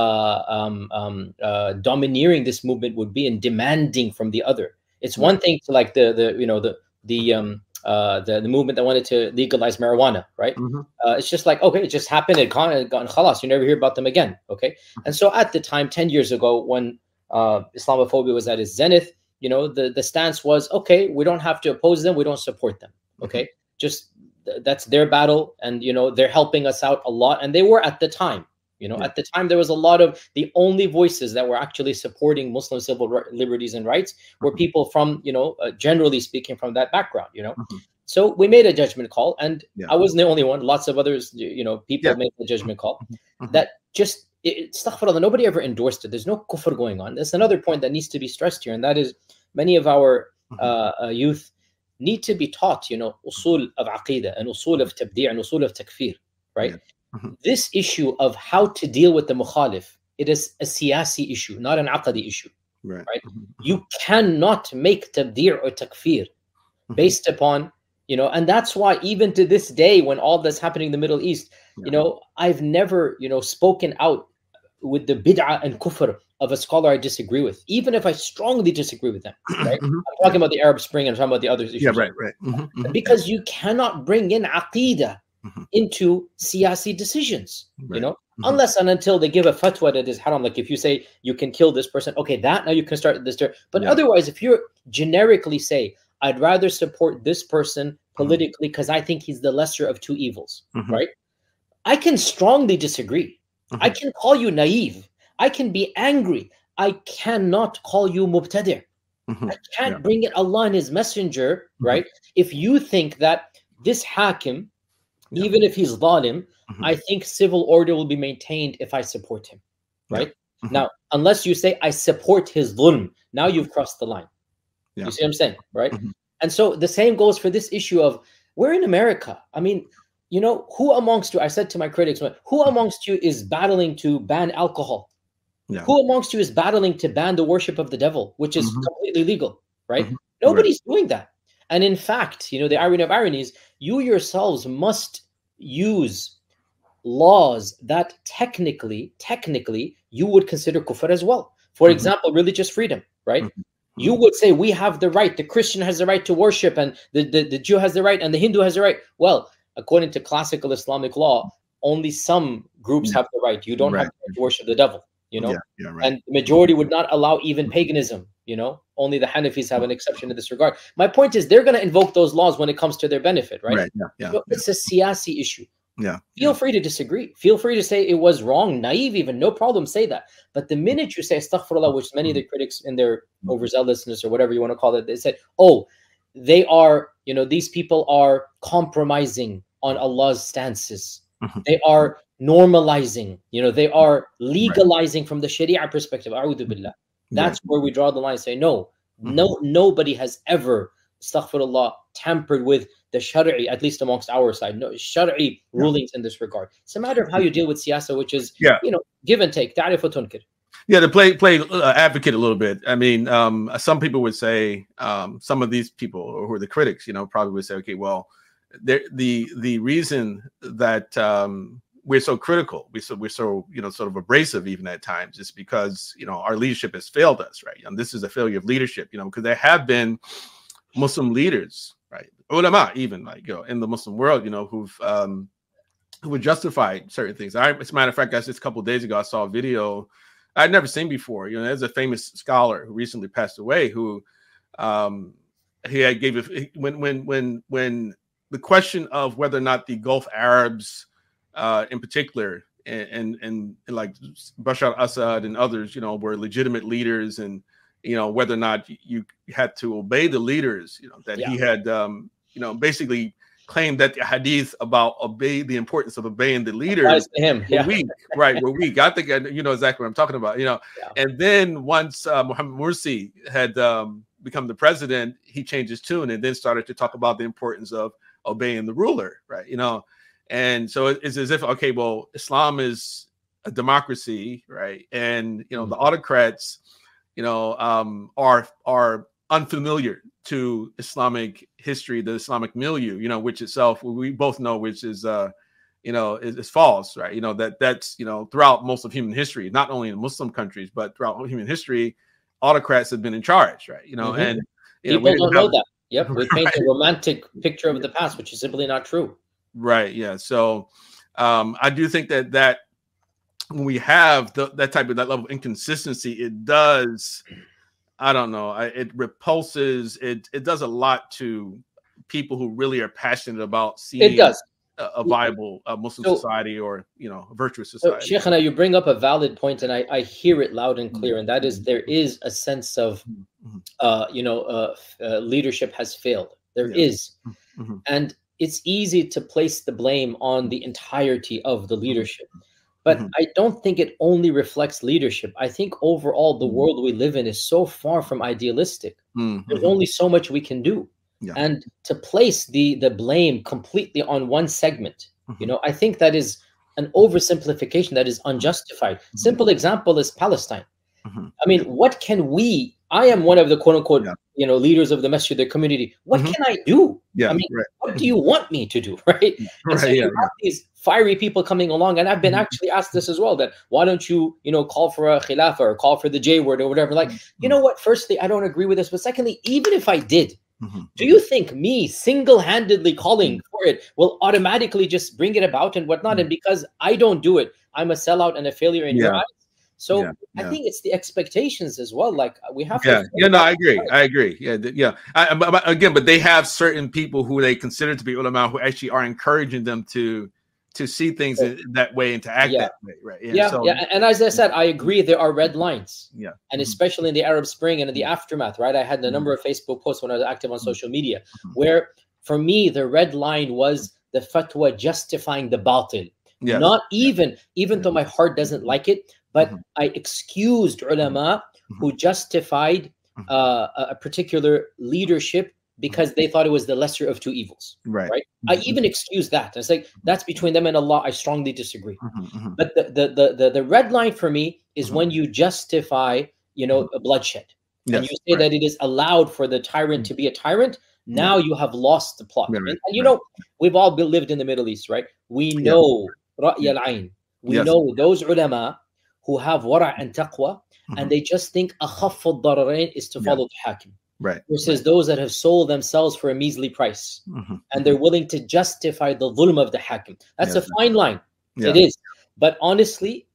domineering this movement would be and demanding from the other. It's one thing to like the the movement that wanted to legalize marijuana, right? It's just like, okay, it just happened, it gone, khalas, you never hear about them again, okay? And so at the time, 10 years ago, when Islamophobia was at its zenith, you know, the stance was, okay, we don't have to oppose them, we don't support them, okay? Just that's their battle, and, you know, they're helping us out a lot, and they were at the time. You know, at the time, there was a lot of the only voices that were actually supporting Muslim civil liberties and rights were people from, you know, generally speaking, from that background, you know. So we made a judgment call, and I wasn't the only one. Lots of others, you know, people made the judgment call that just, astaghfirullah, nobody ever endorsed it. There's no kufr going on. That's another point that needs to be stressed here, and that is many of our youth need to be taught, you know, usul of aqidah and usul of tabdi' and usul of takfir, right? This issue of how to deal with the mukhalif, it is a siyasi issue, not an aqadi issue, right? You cannot make tabdi' or takfir based upon, you know, and that's why even to this day, when all that's happening in the Middle East, you know, I've never, you know, spoken out with the bid'ah and kufr of a scholar I disagree with, even if I strongly disagree with them, right? I'm talking about the Arab Spring, and I'm talking about the other issues. Because you cannot bring in aqidah into siyasi decisions, you know, unless and until they give a fatwa that is haram. Like if you say you can kill this person, okay, that now you can start this. But otherwise, if you generically say, I'd rather support this person politically because I think he's the lesser of two evils, right? I can strongly disagree. I can call you naive. I can be angry. I cannot call you mubtadi'. I can't bring in Allah and His Messenger, right? If you think that this hakim, even if he's zalim, I think civil order will be maintained if I support him, right? Now, unless you say I support his dhulm, now you've crossed the line. You see what I'm saying, right? And so the same goes for this issue of, we're in America. I mean, you know, who amongst you, I said to my critics, who amongst you is battling to ban alcohol? Who amongst you is battling to ban the worship of the devil, which is completely legal, right? Nobody's doing that. And in fact, you know, the irony of ironies, you yourselves must use laws that technically you would consider kufr as well. For example, religious freedom, right? You would say we have the right, the Christian has the right to worship, and the Jew has the right, and the Hindu has the right. Well, according to classical Islamic law, only some groups have the right. You don't have to worship the devil, you know? And the majority would not allow even paganism, you know? Only the Hanafis have an exception in this regard. My point is, they're going to invoke those laws when it comes to their benefit, right? So it's a siyasi issue. Feel free to disagree. Feel free to say it was wrong, naive even, no problem, say that. But the minute you say astaghfirullah, which many of the critics in their overzealousness or whatever you want to call it, they said, oh, they are, you know, these people are compromising on Allah's stances. They are normalizing, you know, they are legalizing from the Sharia perspective. A'udhu billah. That's where we draw the line and say, no, nobody has ever, astaghfirullah, tampered with the Shari'i, at least amongst our side. No Shari'i rulings in this regard. It's a matter of how you deal with siyasa, which is, you know, give and take. Ta'rif wa tunkir. To play advocate a little bit. I mean, some people would say, some of these people who are the critics, you know, probably would say, okay, well, the reason that we're so critical, we're so, you know, sort of abrasive even at times, is because, you know, our leadership has failed us, right? And this is a failure of leadership, you know, because there have been Muslim leaders, right, ulama, even, like, you know, in the Muslim world, you know, who would justify certain things. As a matter of fact, guys, just a couple of days ago, I saw a video I'd never seen before. You know, there's a famous scholar who recently passed away who he had when the question of whether or not the Gulf Arabs in particular and like Bashar al-Assad and others, you know, were legitimate leaders, and, you know, whether or not you had to obey the leaders, you know, that he had, you know, basically claimed that the hadith about the importance of obeying the leaders were weak, right? Were weak. I think you know exactly what I'm talking about, you know. And then once Mohammed Morsi had become the president, he changed his tune and then started to talk about the importance of obeying the ruler, right? You know, and so it's as if, okay, well, Islam is a democracy, right? And, you know, the autocrats, you know, are unfamiliar to Islamic history, the Islamic milieu, you know, which itself we both know, which is, you know, is false, right? You know, that's, you know, throughout most of human history, not only in Muslim countries, but throughout human history, autocrats have been in charge, right? You know, and you people don't know that. Yep, we paint a romantic picture of the past, which is simply not true. Right. Yeah. So I do think that when we have that level of inconsistency, it does, I don't know, it repulses, it does a lot to people who really are passionate about seeing a viable Muslim society, or a virtuous society. So, Sheikhana, you bring up a valid point, and I hear it loud and clear, and that is there is a sense of leadership has failed. There is, and it's easy to place the blame on the entirety of the leadership. But I don't think it only reflects leadership. I think overall the world we live in is so far from idealistic. There's only so much we can do. And to place the blame completely on one segment, I think that is an oversimplification that is unjustified. Simple example is Palestine. I mean, what can we, I am one of the quote unquote, leaders of the masjid, the community. What can I do? I mean, what do you want me to do? Right. And so you have these fiery people coming along. And I've been actually asked this as well, that why don't you, call for a khilafah or call for the J word or whatever? Like, you know what? Firstly, I don't agree with this. But secondly, even if I did, do you think me single-handedly calling for it will automatically just bring it about and whatnot? And because I don't do it, I'm a sellout and a failure in your eyes? So I think it's the expectations as well. Like we have to. I agree. But they have certain people who they consider to be ulama who actually are encouraging them to see things in that way and to act that way, right? And as I said, I agree there are red lines. And especially in the Arab Spring and in the aftermath, right? I had a number of Facebook posts when I was active on social media where, for me, the red line was the fatwa justifying the batil. Not even though my heart doesn't like it, but I excused ulama who justified a particular leadership because they thought it was the lesser of two evils. Right. I even excuse that. And it's like, that's between them and Allah. I strongly disagree. But the red line for me is when you justify, a bloodshed. And you say that it is allowed for the tyrant to be a tyrant. Now you have lost the plot. And we've all lived in the Middle East, right? We know Ra'y al-Ain. We know those ulama who have wara' and taqwa, and they just think akhaf al-dararain is to follow the hakim. Versus those that have sold themselves for a measly price, and they're willing to justify the dhulm of the hakim. That's a fine line. It is. But honestly,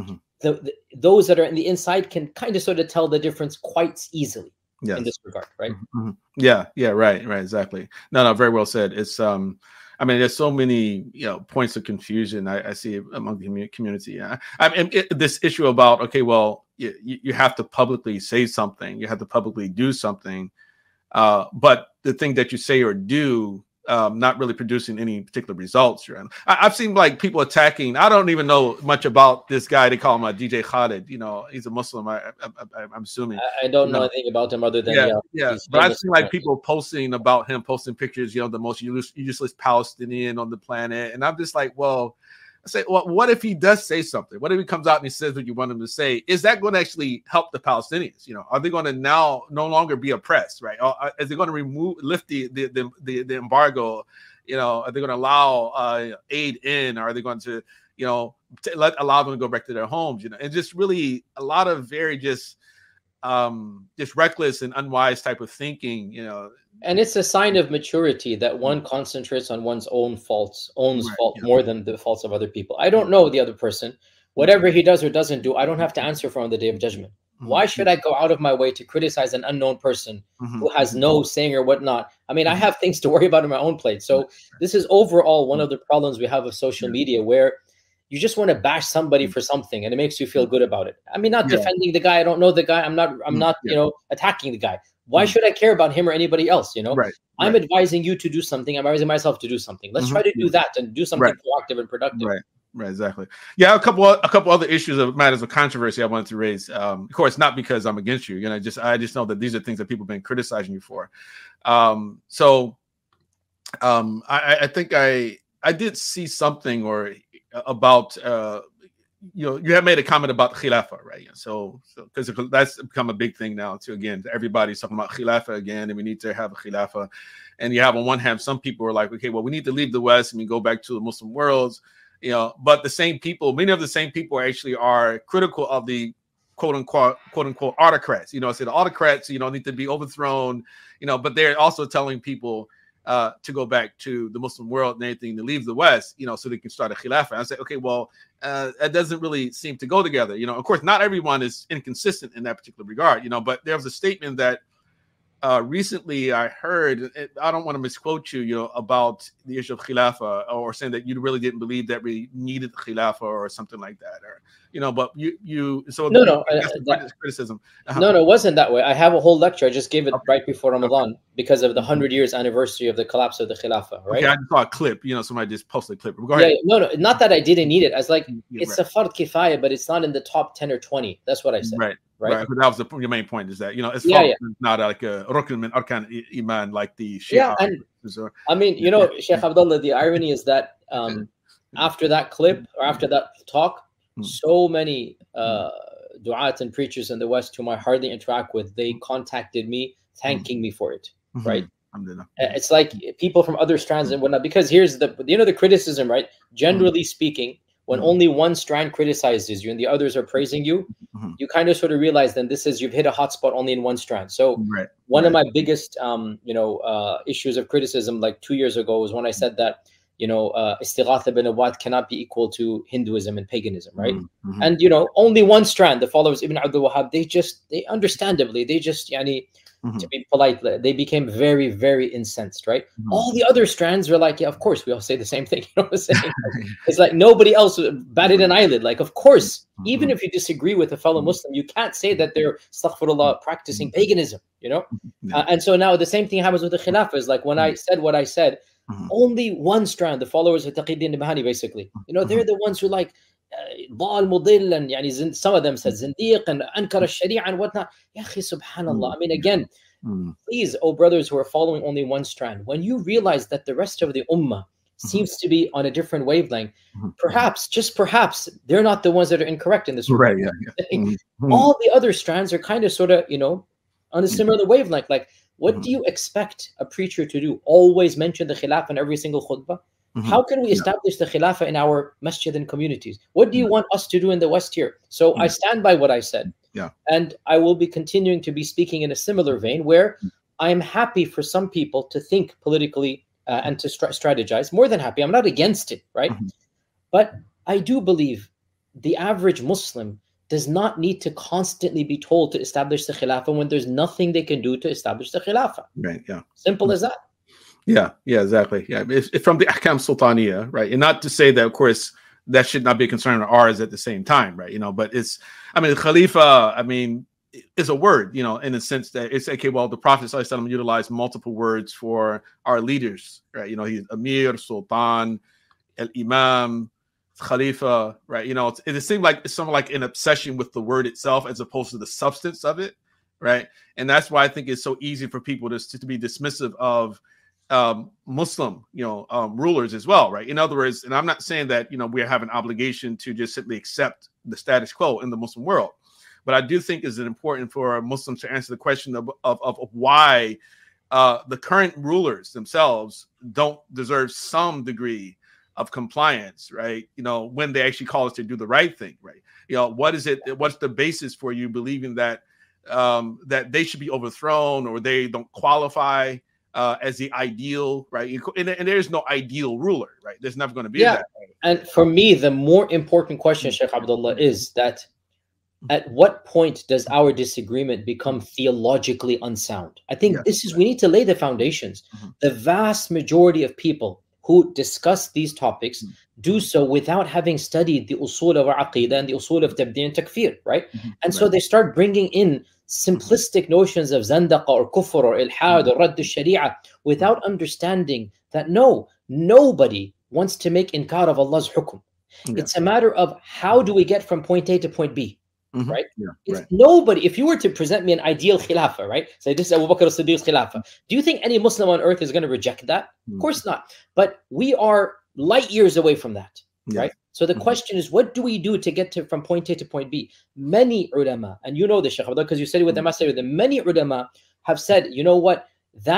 those that are in the inside can kind of sort of tell the difference quite easily in this regard, right? Right, exactly. No, very well said. It's there's so many points of confusion I see among the community. This issue about you have to publicly say something, you have to publicly do something, but the thing that you say or do not really producing any particular results. I've seen like people attacking. I don't even know much about this guy. They call him DJ Khaled. He's a Muslim. I'm assuming. I don't know anything about him other than But I've seen like people posting about him, posting pictures. The most useless Palestinian on the planet, and I'm just like, well. I say, well, what if he does say something? What if he comes out and he says what you want him to say? Is that going to actually help the Palestinians? Are they going to now no longer be oppressed, right? Or is it going to lift the embargo? Are they going to allow aid in? Or are they going to, allow them to go back to their homes? And just really a lot of very just reckless and unwise type of thinking, And it's a sign of maturity that one concentrates on one's own faults, more than the faults of other people. I don't know the other person. Whatever he does or doesn't do, I don't have to answer for on the day of judgment. Why should I go out of my way to criticize an unknown person who has no saying or whatnot? I mean, I have things to worry about on my own plate. So this is overall one of the problems we have of social media, where you just want to bash somebody for something and it makes you feel good about it. I mean, not defending the guy. I don't know the guy. I'm not, attacking the guy. Why should I care about him or anybody else? I'm advising you to do something. I'm advising myself to do something. Let's try to do that and do something proactive and productive. Right, exactly. Yeah, a couple other issues of matters of controversy I wanted to raise. Of course, not because I'm against you. I just know that these are things that people have been criticizing you for. I think I did see something about you have made a comment about khilafah, right? So because that's become a big thing now too. Again, everybody's talking about khilafah again, and we need to have a khilafah. And you have on one hand, some people are like, okay, well, we need to leave the West and we go back to the Muslim worlds, But the same people, many of the same people actually are critical of the quote unquote autocrats. So the autocrats, need to be overthrown, but they're also telling people to go back to the Muslim world and anything, to leave the West, so they can start a khilafah. I say, okay, well, that doesn't really seem to go together. Of course, not everyone is inconsistent in that particular regard, but there was a statement that recently I heard, I don't want to misquote you, about the issue of khilafah, or saying that you really didn't believe that we needed the khilafah or something like that, or but so that's criticism. No, it wasn't that way. I have a whole lecture. I just gave it right before Ramadan because of the 100 years anniversary of the collapse of the khilafah. Right? Okay, I just saw a clip. Somebody just posted a clip. Go ahead. No, not that I didn't need it. I was like, it's a fard kifaya, but it's not in the top 10 or 20. That's what I said. Right. But that was your main point, is that it's not like a rukn min arkan iman like the Shia. And I mean, Sheikh Abdullah, the irony is that after that clip or after that talk, so many du'at and preachers in the West whom I hardly interact with, they contacted me thanking me for it. Right. It's like people from other strands and whatnot, because here's the criticism, right? Generally speaking, when only one strand criticizes you and the others are praising you, you kind of sort of realize then you've hit a hot spot only in one strand. So one of my biggest, issues of criticism, like 2 years ago, was when I said that, Istighatha bin Awad cannot be equal to Hinduism and paganism, right? And, only one strand, the followers Ibn Abdul Wahhab, they understandably, to be polite, they became very, very incensed, right? All the other strands were like, yeah, of course, we all say the same thing. You know what I'm saying? It's like nobody else batted an eyelid. Like, of course, even if you disagree with a fellow Muslim, you can't say that they're, astaghfirullah, practicing paganism, and so now the same thing happens with the khilafah. Is like when I said what I said, only one strand, the followers of Taqiyuddin Nabhani, basically, they're the ones who like ضال مضل, and some of them said zindiq and ankara sharia and whatnot. Ya akhi, subhanallah. I mean, again, please, brothers who are following only one strand, when you realize that the rest of the ummah seems to be on a different wavelength, perhaps, just perhaps, they're not the ones that are incorrect in this. Right. All the other strands are kind of sort of, on a similar wavelength. Like, what do you expect a preacher to do? Always mention the khilafah in every single khutbah? How can we establish the khilafah in our masjid and communities? What do you want us to do in the West here? So I stand by what I said. And I will be continuing to be speaking in a similar vein, where I'm happy for some people to think politically and to strategize. More than happy. I'm not against it, right? But I do believe the average Muslim does not need to constantly be told to establish the khilafah when there's nothing they can do to establish the khilafah. Right, yeah. Simple as that. Yeah, exactly. Yeah, it's from the Ahkam Sultaniya, right? And not to say that, of course, that should not be a concern of ours at the same time, right? But the Khalifa, is a word, in a sense that it's okay. Well, the Prophet ﷺ utilized multiple words for our leaders, right? He's Amir, Sultan, El Imam, Khalifa, right? It seems like it's something like an obsession with the word itself as opposed to the substance of it, right? And that's why I think it's so easy for people to be dismissive of Muslim, rulers as well, right? In other words, and I'm not saying that, we have an obligation to just simply accept the status quo in the Muslim world, but I do think it's important for Muslims to answer the question of why the current rulers themselves don't deserve some degree of compliance, right? When they actually call us to do the right thing, right? What is it? What's the basis for you believing that that they should be overthrown or they don't qualify as the ideal, right? And there's no ideal ruler, right? There's never going to be that. And for me, the more important question, Sheikh Abdullah, is that at what point does our disagreement become theologically unsound? I think we need to lay the foundations. The vast majority of people who discuss these topics do so without having studied the usul of aqidah and the usul of tabdi' and takfir, right? And so they start bringing in simplistic notions of zandaqa or kufr or ilhad or radd al-sharia without understanding that nobody wants to make inkar of Allah's hukum. It's a matter of how do we get from point A to point B, right? Nobody, if you were to present me an ideal khilafah, right? Say this is Abu Bakr as-Siddiq's khilafah. Do you think any Muslim on earth is going to reject that? Of course not. But we are light years away from that, right? So the question is, what do we do to get from point A to point B? Many ulama, and this, Shaykh Abdullah, because you study with the Masih, many ulama have said, you know what, that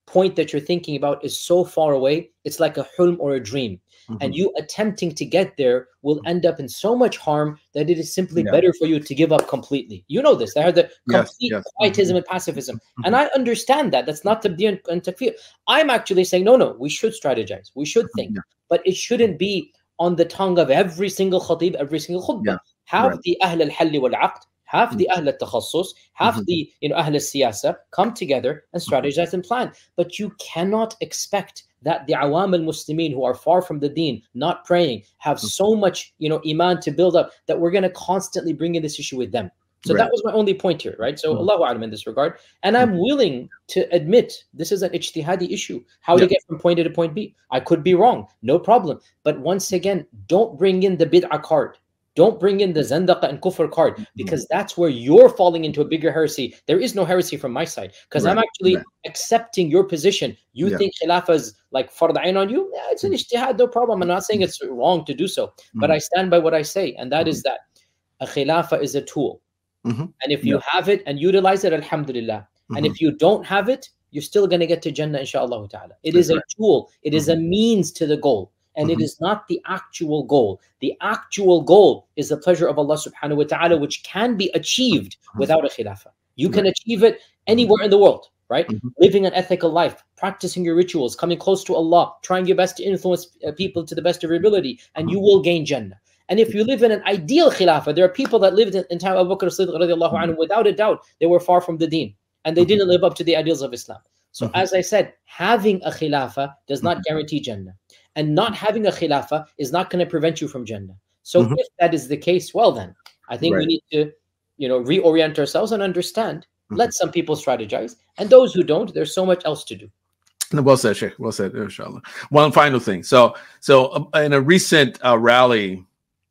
point that you're thinking about is so far away, it's like a hulm or a dream. And you attempting to get there will end up in so much harm that it is simply better for you to give up completely. You know this. They have the complete quietism and pacifism. And I understand that. That's not tabdeen and takfir. I'm actually saying, no, we should strategize. We should think. But it shouldn't be on the tongue of every single khatib, every single khutbah. Have the ahl al-hall wal-aqd, have the ahl al-takhassus, have the ahl al-siyasa come together and strategize and plan. But you cannot expect that the awam al-muslimin who are far from the deen, not praying, have so much iman to build up that we're going to constantly bring in this issue with them. So that was my only point here, right? So Allahu a'lam in this regard. And I'm willing to admit this is an ijtihadi issue, how to get from point A to point B. I could be wrong, no problem. But once again, don't bring in the bid'ah card. Don't bring in the zandaqa and kufr card, because that's where you're falling into a bigger heresy. There is no heresy from my side, because I'm actually accepting your position. You think khilafah is like fard ayn on you? Yeah, it's an ijtihad, no problem. I'm not saying it's wrong to do so, but I stand by what I say, and that is that a khilafah is a tool. And if you have it and utilize it, alhamdulillah. And if you don't have it, you're still going to get to Jannah, inshallah ta'ala. It is a tool. It is a means to the goal. And it is not the actual goal. The actual goal is the pleasure of Allah subhanahu wa ta'ala, which can be achieved without a khilafah. You can achieve it anywhere in the world, right? Living an ethical life, practicing your rituals, coming close to Allah, trying your best to influence people to the best of your ability, and you will gain Jannah. And if you live in an ideal khilafah, there are people that lived in time of Abu Bakr as-Siddiq radiallahu anhu, without a doubt, they were far from the deen, and they didn't live up to the ideals of Islam. So as I said, having a khilafah does not guarantee Jannah. And not having a khilafah is not going to prevent you from Jannah. So if that is the case, well then, I think we need to, reorient ourselves and understand. Let some people strategize. And those who don't, there's so much else to do. Well said, Sheikh. Well said, inshallah. One final thing. So in a recent rally,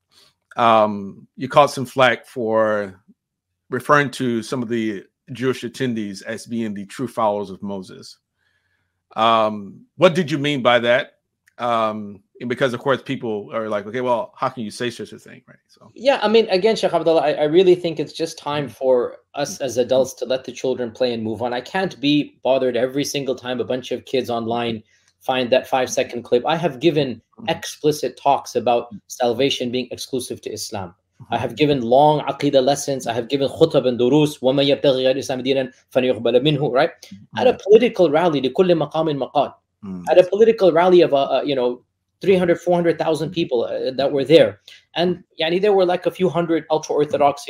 you caught some flack for referring to some of the Jewish attendees as being the true followers of Moses. What did you mean by that? Because of course people are like, okay, well, how can you say such a thing, right? So yeah, I mean, again, Sheikh Abdullah, I really think it's just time for us as adults to let the children play and move on. I can't be bothered every single time a bunch of kids online find that 5-second clip. I have given explicit talks about salvation being exclusive to Islam. I have given long aqidah lessons. I have given khutab and durus. وَمَن يَبْتَغِي غَيْرَ الْإِسْلَامِ دِينًا فَلَن يُقْبَلَ مِنْهُ, right? At a political rally, لِكُلِّ مَقَامٍ مَقَالٍ. At a political rally of 300, 400,000 people that were there, and there were like a few hundred ultra orthodox,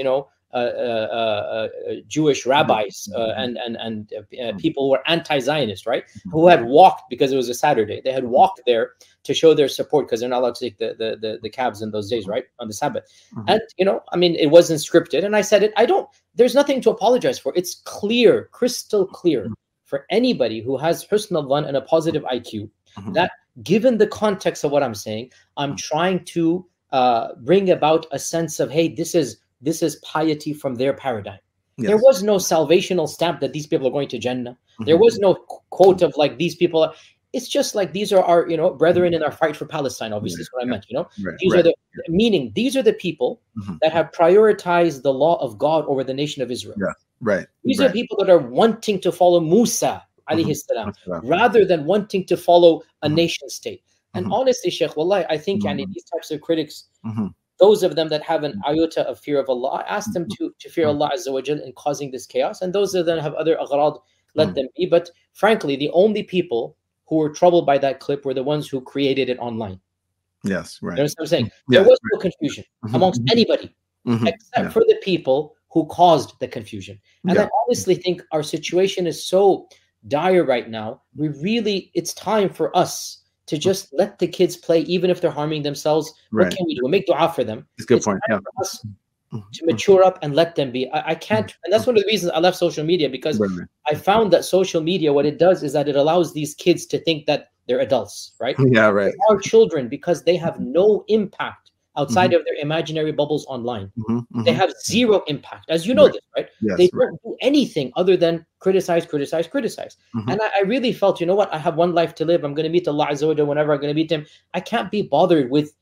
Jewish rabbis and people who were anti-Zionist, right? Who had walked, because it was a Saturday. They had walked there to show their support, because they're not allowed to take the cabs in those days, right, on the Sabbath. And it wasn't scripted. And I said it. There's nothing to apologize for. It's clear, crystal clear, for anybody who has husn al-dhan and a positive IQ, that given the context of what I'm saying, I'm trying to bring about a sense of, hey, this is piety from their paradigm. There was no salvational stamp that these people are going to Jannah. There was no quote of like these people are. It's just like these are our brethren in our fight for Palestine. Obviously, is what I meant. These are the meaning. These are the people that have prioritized the law of God over the nation of Israel. These are people that are wanting to follow Musa alayhi salam, rather than wanting to follow a nation state. And honestly, Sheikh, wallahi, I think these types of critics, those of them that have an iota of fear of Allah, I ask them to fear Allah Azza wa Jal in causing this chaos. And those of them have other aghrad, let them be. But frankly, the only people who were troubled by that clip were the ones who created it online. Yes, right. You know what I'm saying? There was no confusion amongst anybody, except for the people who caused the confusion. And I honestly think our situation is so dire right now. It's time for us to just let the kids play, even if they're harming themselves. What can we do? We make dua for them. It's a good point. For us to mature up and let them be. I can't, and that's one of the reasons I left social media, because I found that social media, what it does is that it allows these kids to think that they're adults, right? They are children, because they have no impact outside of their imaginary bubbles online. They have zero impact, as you know this, right? They don't do anything other than criticize. And I really felt, I have one life to live. I'm going to meet Allah Azza wa Jalla whenever I'm going to meet him. I can't be bothered with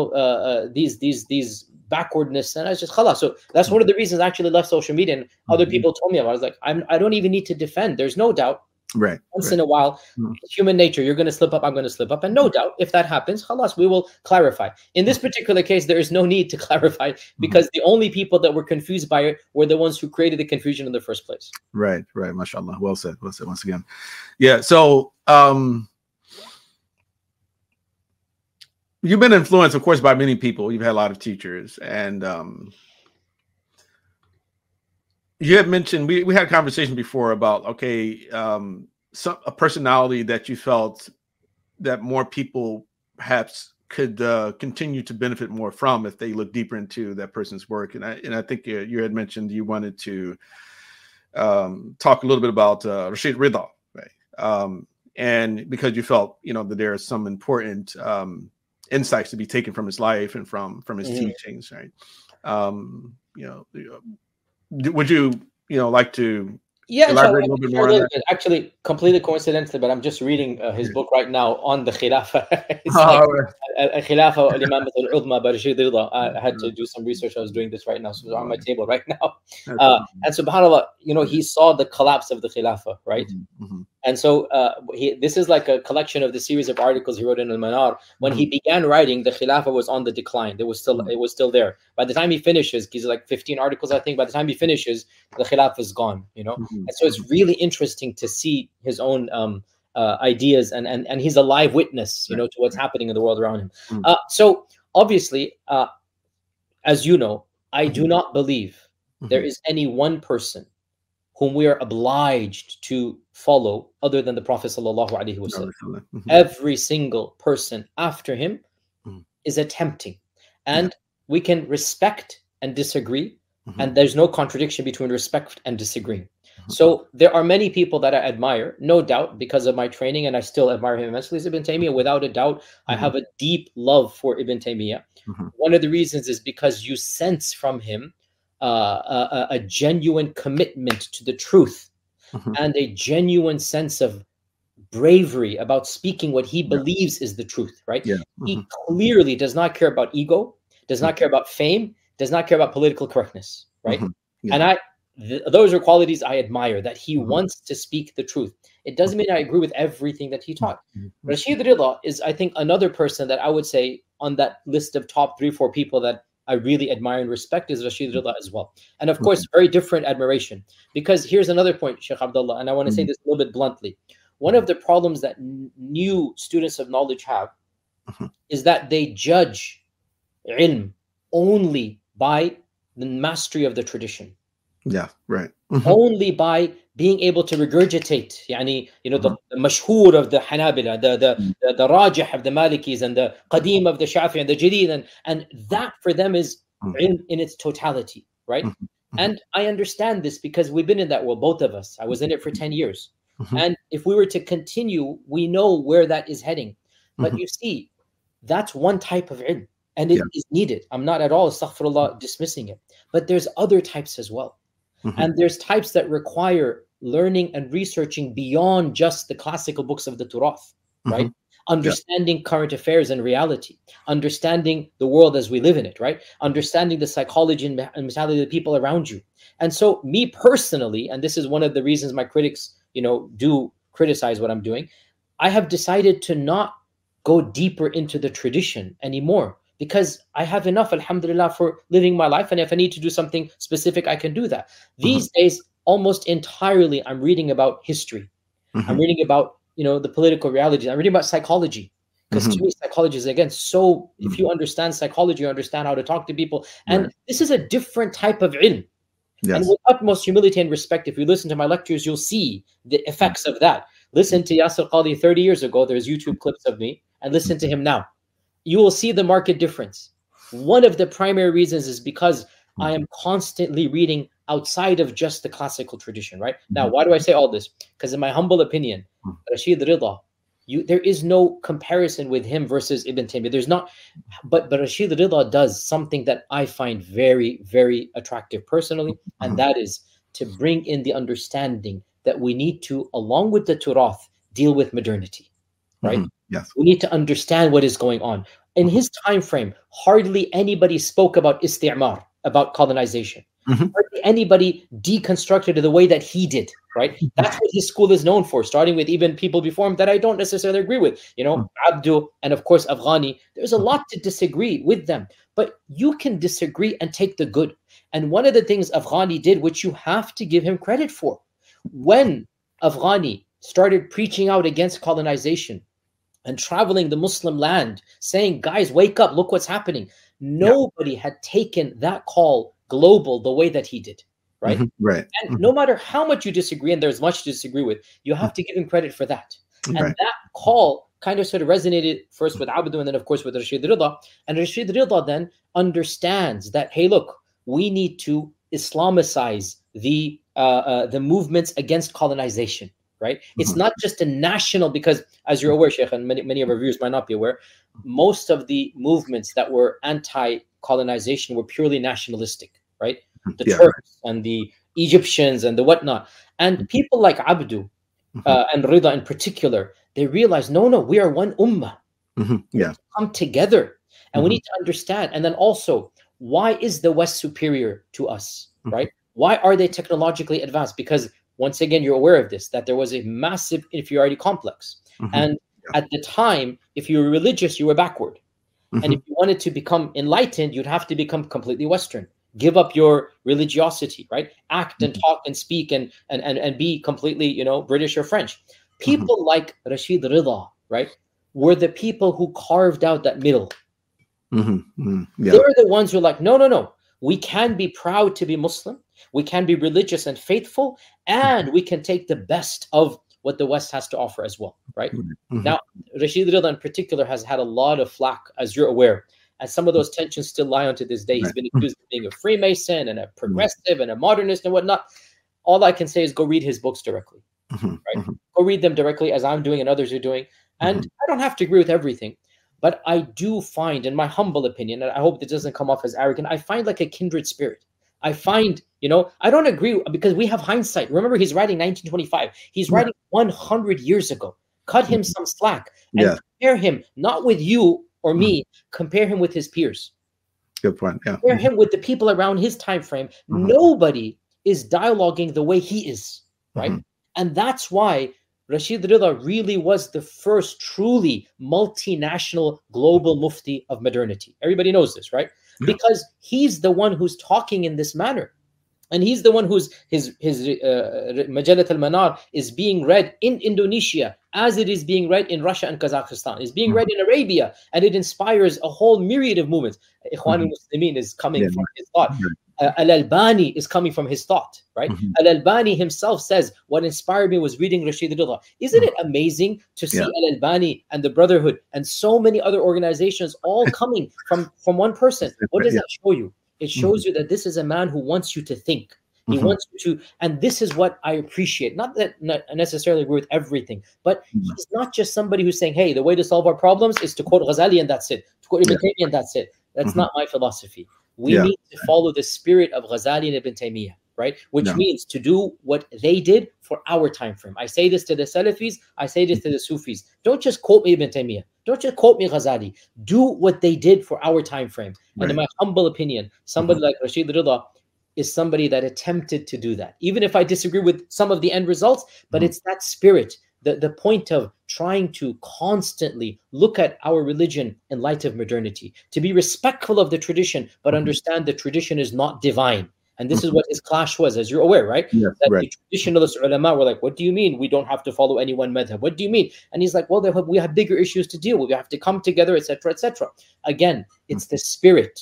these backwardness, and I was just khalas. So that's one of the reasons I actually left social media, and other people told me about it. I was like, I don't even need to defend. There's no doubt Right. Once in a while, it's human nature. You're going to slip up. I'm going to slip up. And no doubt, if that happens, khalas, we will clarify. In this particular case, there is no need to clarify because the only people that were confused by it were the ones who created the confusion in the first place. Right. Right. MashaAllah. Well said. Well said once again. Yeah. So you've been influenced, of course, by many people. You've had a lot of teachers. And you had mentioned, we had a conversation before about, okay, a personality that you felt that more people perhaps could continue to benefit more from if they look deeper into that person's work. And I think you had mentioned you wanted to talk a little bit about Rashid Rida, right? And because you felt, that there are some important insights to be taken from his life and from his teachings, right? Would you, like to elaborate a little bit more on that? Actually, completely coincidentally, but I'm just reading his book right now on the Khilafah. Khilafah al-Imamat al-Udma by Rashid Rida. I had to do some research. I was doing this right now, so it's on my table right now. And subhanAllah, he saw the collapse of the Khilafah, right? And so this is like a collection of the series of articles he wrote in Al-Manar. When he began writing, the Khilafah was on the decline. It was still there. By the time he finishes, he's like 15 articles, I think. By the time he finishes, the Khilafah is gone, And so it's really interesting to see his own ideas, and he's a live witness, to what's happening in the world around him. So obviously, as you know, I do not believe there is any one person whom we are obliged to follow other than the Prophet sallallahu alaihi wasallam. Every single person after him is attempting, and we can respect and disagree, and there's no contradiction between respect and disagreeing. So there are many people that I admire, no doubt, because of my training, and I still admire him immensely, is Ibn Taymiyyah. Without a doubt, I have a deep love for Ibn Taymiyyah. One of the reasons is because you sense from him a genuine commitment to the truth and a genuine sense of bravery about speaking what he believes is the truth, right? He clearly does not care about ego, does not care about fame, does not care about political correctness, right? And those are qualities I admire, that he wants to speak the truth. It doesn't mean I agree with everything that he taught. Rashid Rida is, I think, another person that I would say on that list of top 3-4 people that I really admire and respect is Rashid Rida as well. And of course, very different admiration. Because here's another point, Sheikh Abdullah, and I want to say this a little bit bluntly. One of the problems that new students of knowledge have is that they judge ilm only by the mastery of the tradition. Yeah, right. Only by being able to regurgitate, the mashhur of the Hanabila, the rajih of the Malikis, and the qadim of the Shafi, and the jadid, and that for them is in its totality, right? And I understand this because we've been in that world, both of us. I was in it for 10 years. And if we were to continue, we know where that is heading. But you see, that's one type of ilm, and it is needed. I'm not at all, astaghfirullah, dismissing it. But there's other types as well. And there's types that require learning and researching beyond just the classical books of the Turath, right? Understanding current affairs and reality, understanding the world as we live in it, right? Understanding the psychology and mentality of the people around you. And so me personally, and this is one of the reasons my critics, do criticize what I'm doing, I have decided to not go deeper into the tradition anymore, because I have enough, alhamdulillah, for living my life. And if I need to do something specific, I can do that. These days, almost entirely, I'm reading about history. I'm reading about, the political realities. I'm reading about psychology. Because to me, psychology is, again, so if you understand psychology, you understand how to talk to people. And this is a different type of ilm. And with utmost humility and respect, if you listen to my lectures, you'll see the effects of that. Listen to Yasir Qadhi 30 years ago. There's YouTube clips of me. And listen to him now. You will see the marked difference. One of the primary reasons is because I am constantly reading outside of just the classical tradition, right? Now, why do I say all this? Because in my humble opinion, Rashid Rida, there is no comparison with him versus Ibn Taymiyyah. There's not, but Rashid Rida does something that I find very, very attractive personally, and that is to bring in the understanding that we need to, along with the Turath, deal with modernity, right? Yes. We need to understand what is going on. In his time frame, hardly anybody spoke about isti'mar, about colonization. Hardly anybody deconstructed it the way that he did, right? That's what his school is known for, starting with even people before him that I don't necessarily agree with. You know, Abdu and of course Afghani. There's a lot to disagree with them, but you can disagree and take the good. And one of the things Afghani did, which you have to give him credit for, when Afghani started preaching out against colonization and traveling the Muslim land, saying, guys, wake up, look what's happening. Nobody had taken that call global the way that he did, right? Right. And no matter how much you disagree, and there's much to disagree with, you have to give him credit for that. And that call kind of sort of resonated first with Abdu and then, of course, with Rashid Rida. And Rashid Rida then understands that, hey, look, we need to Islamicize the movements against colonization, right? It's not just a national, because as you're aware, Sheikh, and many of our viewers might not be aware, most of the movements that were anti-colonization were purely nationalistic, right? The Turks and the Egyptians and the whatnot. And people like Abdu and Rida in particular, they realized, no, we are one ummah. Come together. And we need to understand. And then also, why is the West superior to us, right? Why are they technologically advanced? Because once again, you're aware of this, that there was a massive inferiority complex. And at the time, if you were religious, you were backward. And if you wanted to become enlightened, you'd have to become completely Western. Give up your religiosity, right? Act and talk and speak and be completely, you know, British or French. People like Rashid Rida, right, were the people who carved out that middle. They're the ones who are like, no. We can be proud to be Muslim. We can be religious and faithful, and we can take the best of what the West has to offer as well, right? Now, Rashid Rida in particular has had a lot of flack, as you're aware, and some of those tensions still lie on to this day. He's been accused of being a Freemason and a progressive and a modernist and whatnot. All I can say is go read his books directly, right? Go read them directly, as I'm doing and others are doing. And I don't have to agree with everything, but I do find, in my humble opinion, and I hope it doesn't come off as arrogant, I find like a kindred spirit. I find, you know, I don't agree because we have hindsight. Remember, he's writing 1925. He's writing 100 years ago. Cut him some slack and compare him, not with you or me, compare him with his peers. Good point. Compare him with the people around his time frame. Nobody is dialoguing the way he is, right? And that's why Rashid Rida really was the first truly multinational global mufti of modernity. Everybody knows this, right? Because he's the one who's talking in this manner. And he's the one who's his Majallat al-Manar is being read in Indonesia as it is being read in Russia and Kazakhstan. It's being read in Arabia, and it inspires a whole myriad of movements. Ikhwan al-Muslimin is coming from his thought. Al-Albani is coming from his thought, right? Al-Albani himself says, what inspired me was reading Rashid Rida. Isn't it amazing to see Al-Albani and the Brotherhood and so many other organizations all coming from one person? What does that show you? It shows you that this is a man who wants you to think. He wants you to, and this is what I appreciate. Not that I necessarily agree with everything, but he's not just somebody who's saying, hey, the way to solve our problems is to quote Ghazali and that's it. To quote Ibn Taymiyyah and that's it. That's not my philosophy. We need to follow the spirit of Ghazali and Ibn Taymiyyah, right? Which means to do what they did for our time frame. I say this to the Salafis. I say this to the Sufis. Don't just quote me Ibn Taymiyyah. Don't just quote me Ghazali. Do what they did for our time frame. And in my humble opinion, somebody like Rashid Rida is somebody that attempted to do that. Even if I disagree with some of the end results, but it's that spirit, the point of trying to constantly look at our religion in light of modernity, to be respectful of the tradition, but understand the tradition is not divine. And this is what his clash was, as you're aware, right? The traditionalist ulama were like, what do you mean we don't have to follow any one madhab? What do you mean? And he's like, well, we have bigger issues to deal with. We have to come together, etc., etc. Again, it's the spirit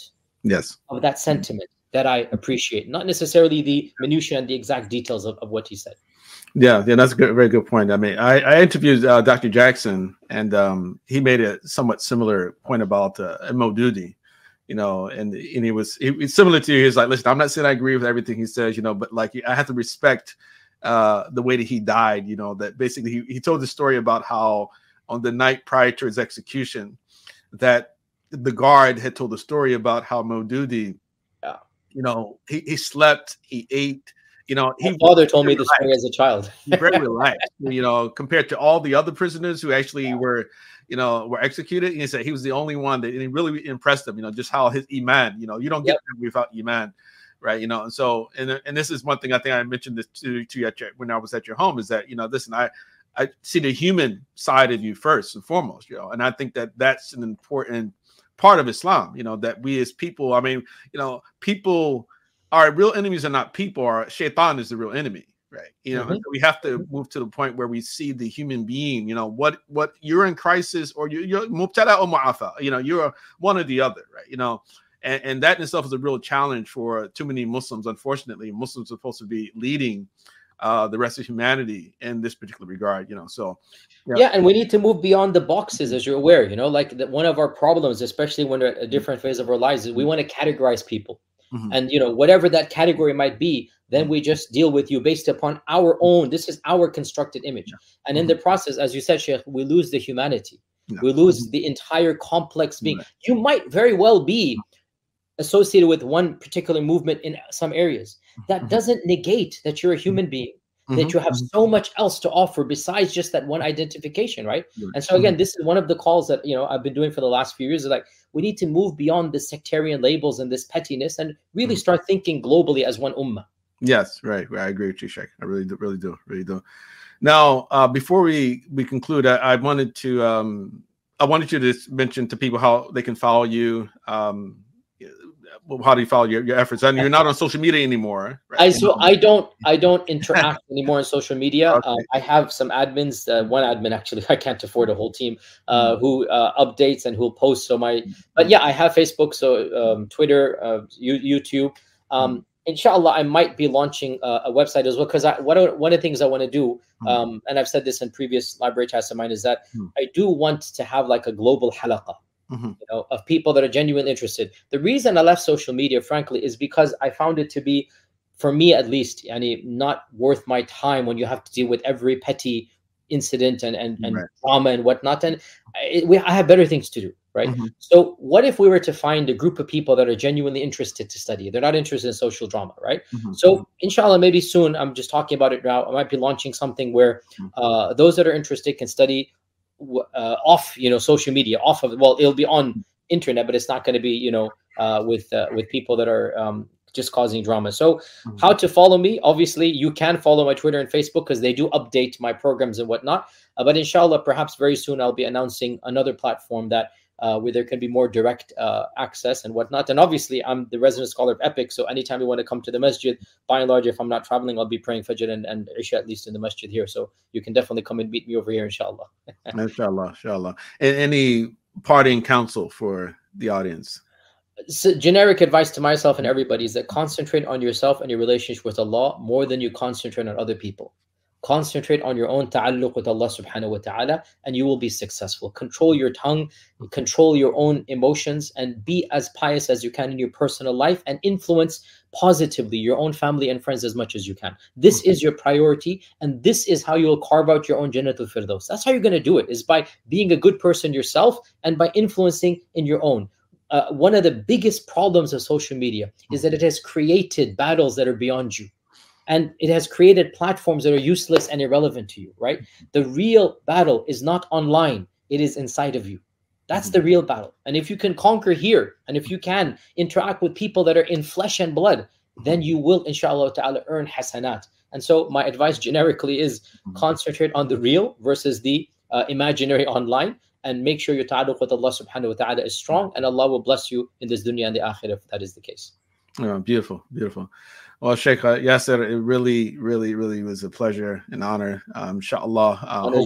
of that sentiment that I appreciate, not necessarily the minutiae and the exact details of what he said. Yeah, that's a very good point. I mean, I interviewed Dr. Jackson, and he made a somewhat similar point about Maududi. You know, and he was similar to you. He's like, listen, I'm not saying I agree with everything he says, you know, but like I have to respect the way that he died. You know, that basically he told the story about how on the night prior to his execution, that the guard had told the story about how Maududi, you know, he slept, he ate. You know, my father told me the story as a child. Very relaxed, you know, compared to all the other prisoners who actually were executed. And he said he was the only one that, and it really impressed him, you know, just how his iman, you know, you don't get that without iman. right? You know, and so and this is one thing I think I mentioned this to you when I was at your home, is that, you know, listen, I see the human side of you first and foremost, you know, and I think that that's an important part of Islam, you know, that we as people, I mean, you know, people, our real enemies are not people, our shaitan is the real enemy. Right. You know, we have to move to the point where we see the human being, you know, what you're in crisis, or you're mubtala or mu'afa, you know, you're one or the other. Right. You know, and that in itself is a real challenge for too many Muslims. Unfortunately, Muslims are supposed to be leading the rest of humanity in this particular regard, you know. So yeah, and we need to move beyond the boxes, as you're aware, you know, like one of our problems, especially when we're at a different phase of our lives, is we want to categorize people. And, you know, whatever that category might be, then we just deal with you based upon our own. This is our constructed image. And in the process, as you said, Sheikh, we lose the humanity. We lose the entire complex being. You might very well be associated with one particular movement in some areas. That doesn't negate that you're a human being, that you have so much else to offer besides just that one identification, right? And so again, this is one of the calls that, you know, I've been doing for the last few years, is like, we need to move beyond the sectarian labels and this pettiness and really start thinking globally as one ummah. Yes, right. I agree with you, Sheikh. I really do. Now, before we conclude, I wanted you to mention to people how they can follow you. How do you follow your efforts? And you're not on social media anymore, right? I don't interact anymore on social media. Okay. I have some admins, one admin actually, I can't afford a whole team, who updates and who'll post. But yeah, I have Facebook, so Twitter, YouTube. Inshallah, I might be launching a website as well, because one of the things I want to do, and I've said this in previous library chats of mine, is that I do want to have like a global halaqa. You know, of people that are genuinely interested. The reason I left social media, frankly, is because I found it to be, for me at least, not worth my time when you have to deal with every petty incident and drama and whatnot. And I have better things to do, right? So what if we were to find a group of people that are genuinely interested to study? They're not interested in social drama, right? So inshallah, maybe soon, I'm just talking about it now, I might be launching something where those that are interested can study off, you know, social media, off of, well, it'll be on internet, but it's not going to be, you know, with people that are just causing drama. So how to follow me? Obviously, you can follow my Twitter and Facebook, because they do update my programs and whatnot. But inshallah, perhaps very soon, I'll be announcing another platform that where there can be more direct access and whatnot. And obviously, I'm the resident scholar of Epic, so anytime you want to come to the masjid, by and large, if I'm not traveling, I'll be praying Fajr and Isha at least in the masjid here. So you can definitely come and meet me over here, inshallah. Inshallah. And any parting counsel for the audience? So generic advice to myself and everybody is that concentrate on yourself and your relationship with Allah more than you concentrate on other people. Concentrate on your own ta'alluq with Allah subhanahu wa ta'ala, and you will be successful. Control your tongue, control your own emotions, and be as pious as you can in your personal life, and influence positively your own family and friends as much as you can. This is your priority, and this is how you'll carve out your own Jannatul Firdaus. That's how you're going to do it, is by being a good person yourself and by influencing in your own. One of the biggest problems of social media is that it has created battles that are beyond you. And it has created platforms that are useless and irrelevant to you, right? The real battle is not online. It is inside of you. That's the real battle. And if you can conquer here, and if you can interact with people that are in flesh and blood, then you will, inshallah ta'ala, earn hasanat. And so my advice generically is concentrate on the real versus the imaginary online, and make sure your ta'alluq with Allah subhanahu wa ta'ala is strong, and Allah will bless you in this dunya and the akhirah if that is the case. Oh, beautiful. Well, Sheikh Yasser, it really was a pleasure and honor. Inshallah,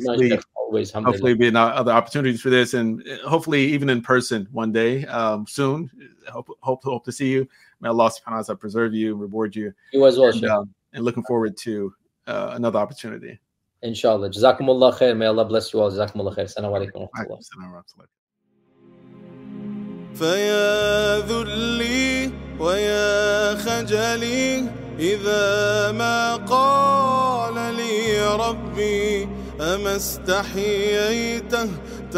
hopefully be other opportunities for this, and hopefully even in person one day soon. Hope to see you. May Allah subhanahu wa ta'ala preserve you, reward you. You as well, Sheikh. And looking forward to another opportunity. Inshallah. Jazakumullah khair. May Allah bless you all. Jazakumullah khair. Assalamu alaikum wa rahmatullah. فيا ذلي ويا خجلي إذا ما قال لي ربي أما استحييته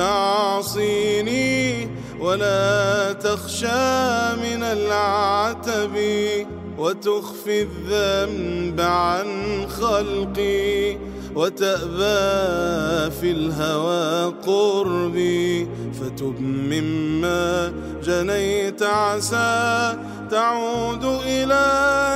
تعصيني ولا تخشى من العتب وتخفي الذنب عن خلقي وتأبى في الهوى قربي، فتب مما جنيت عسى تعود إلى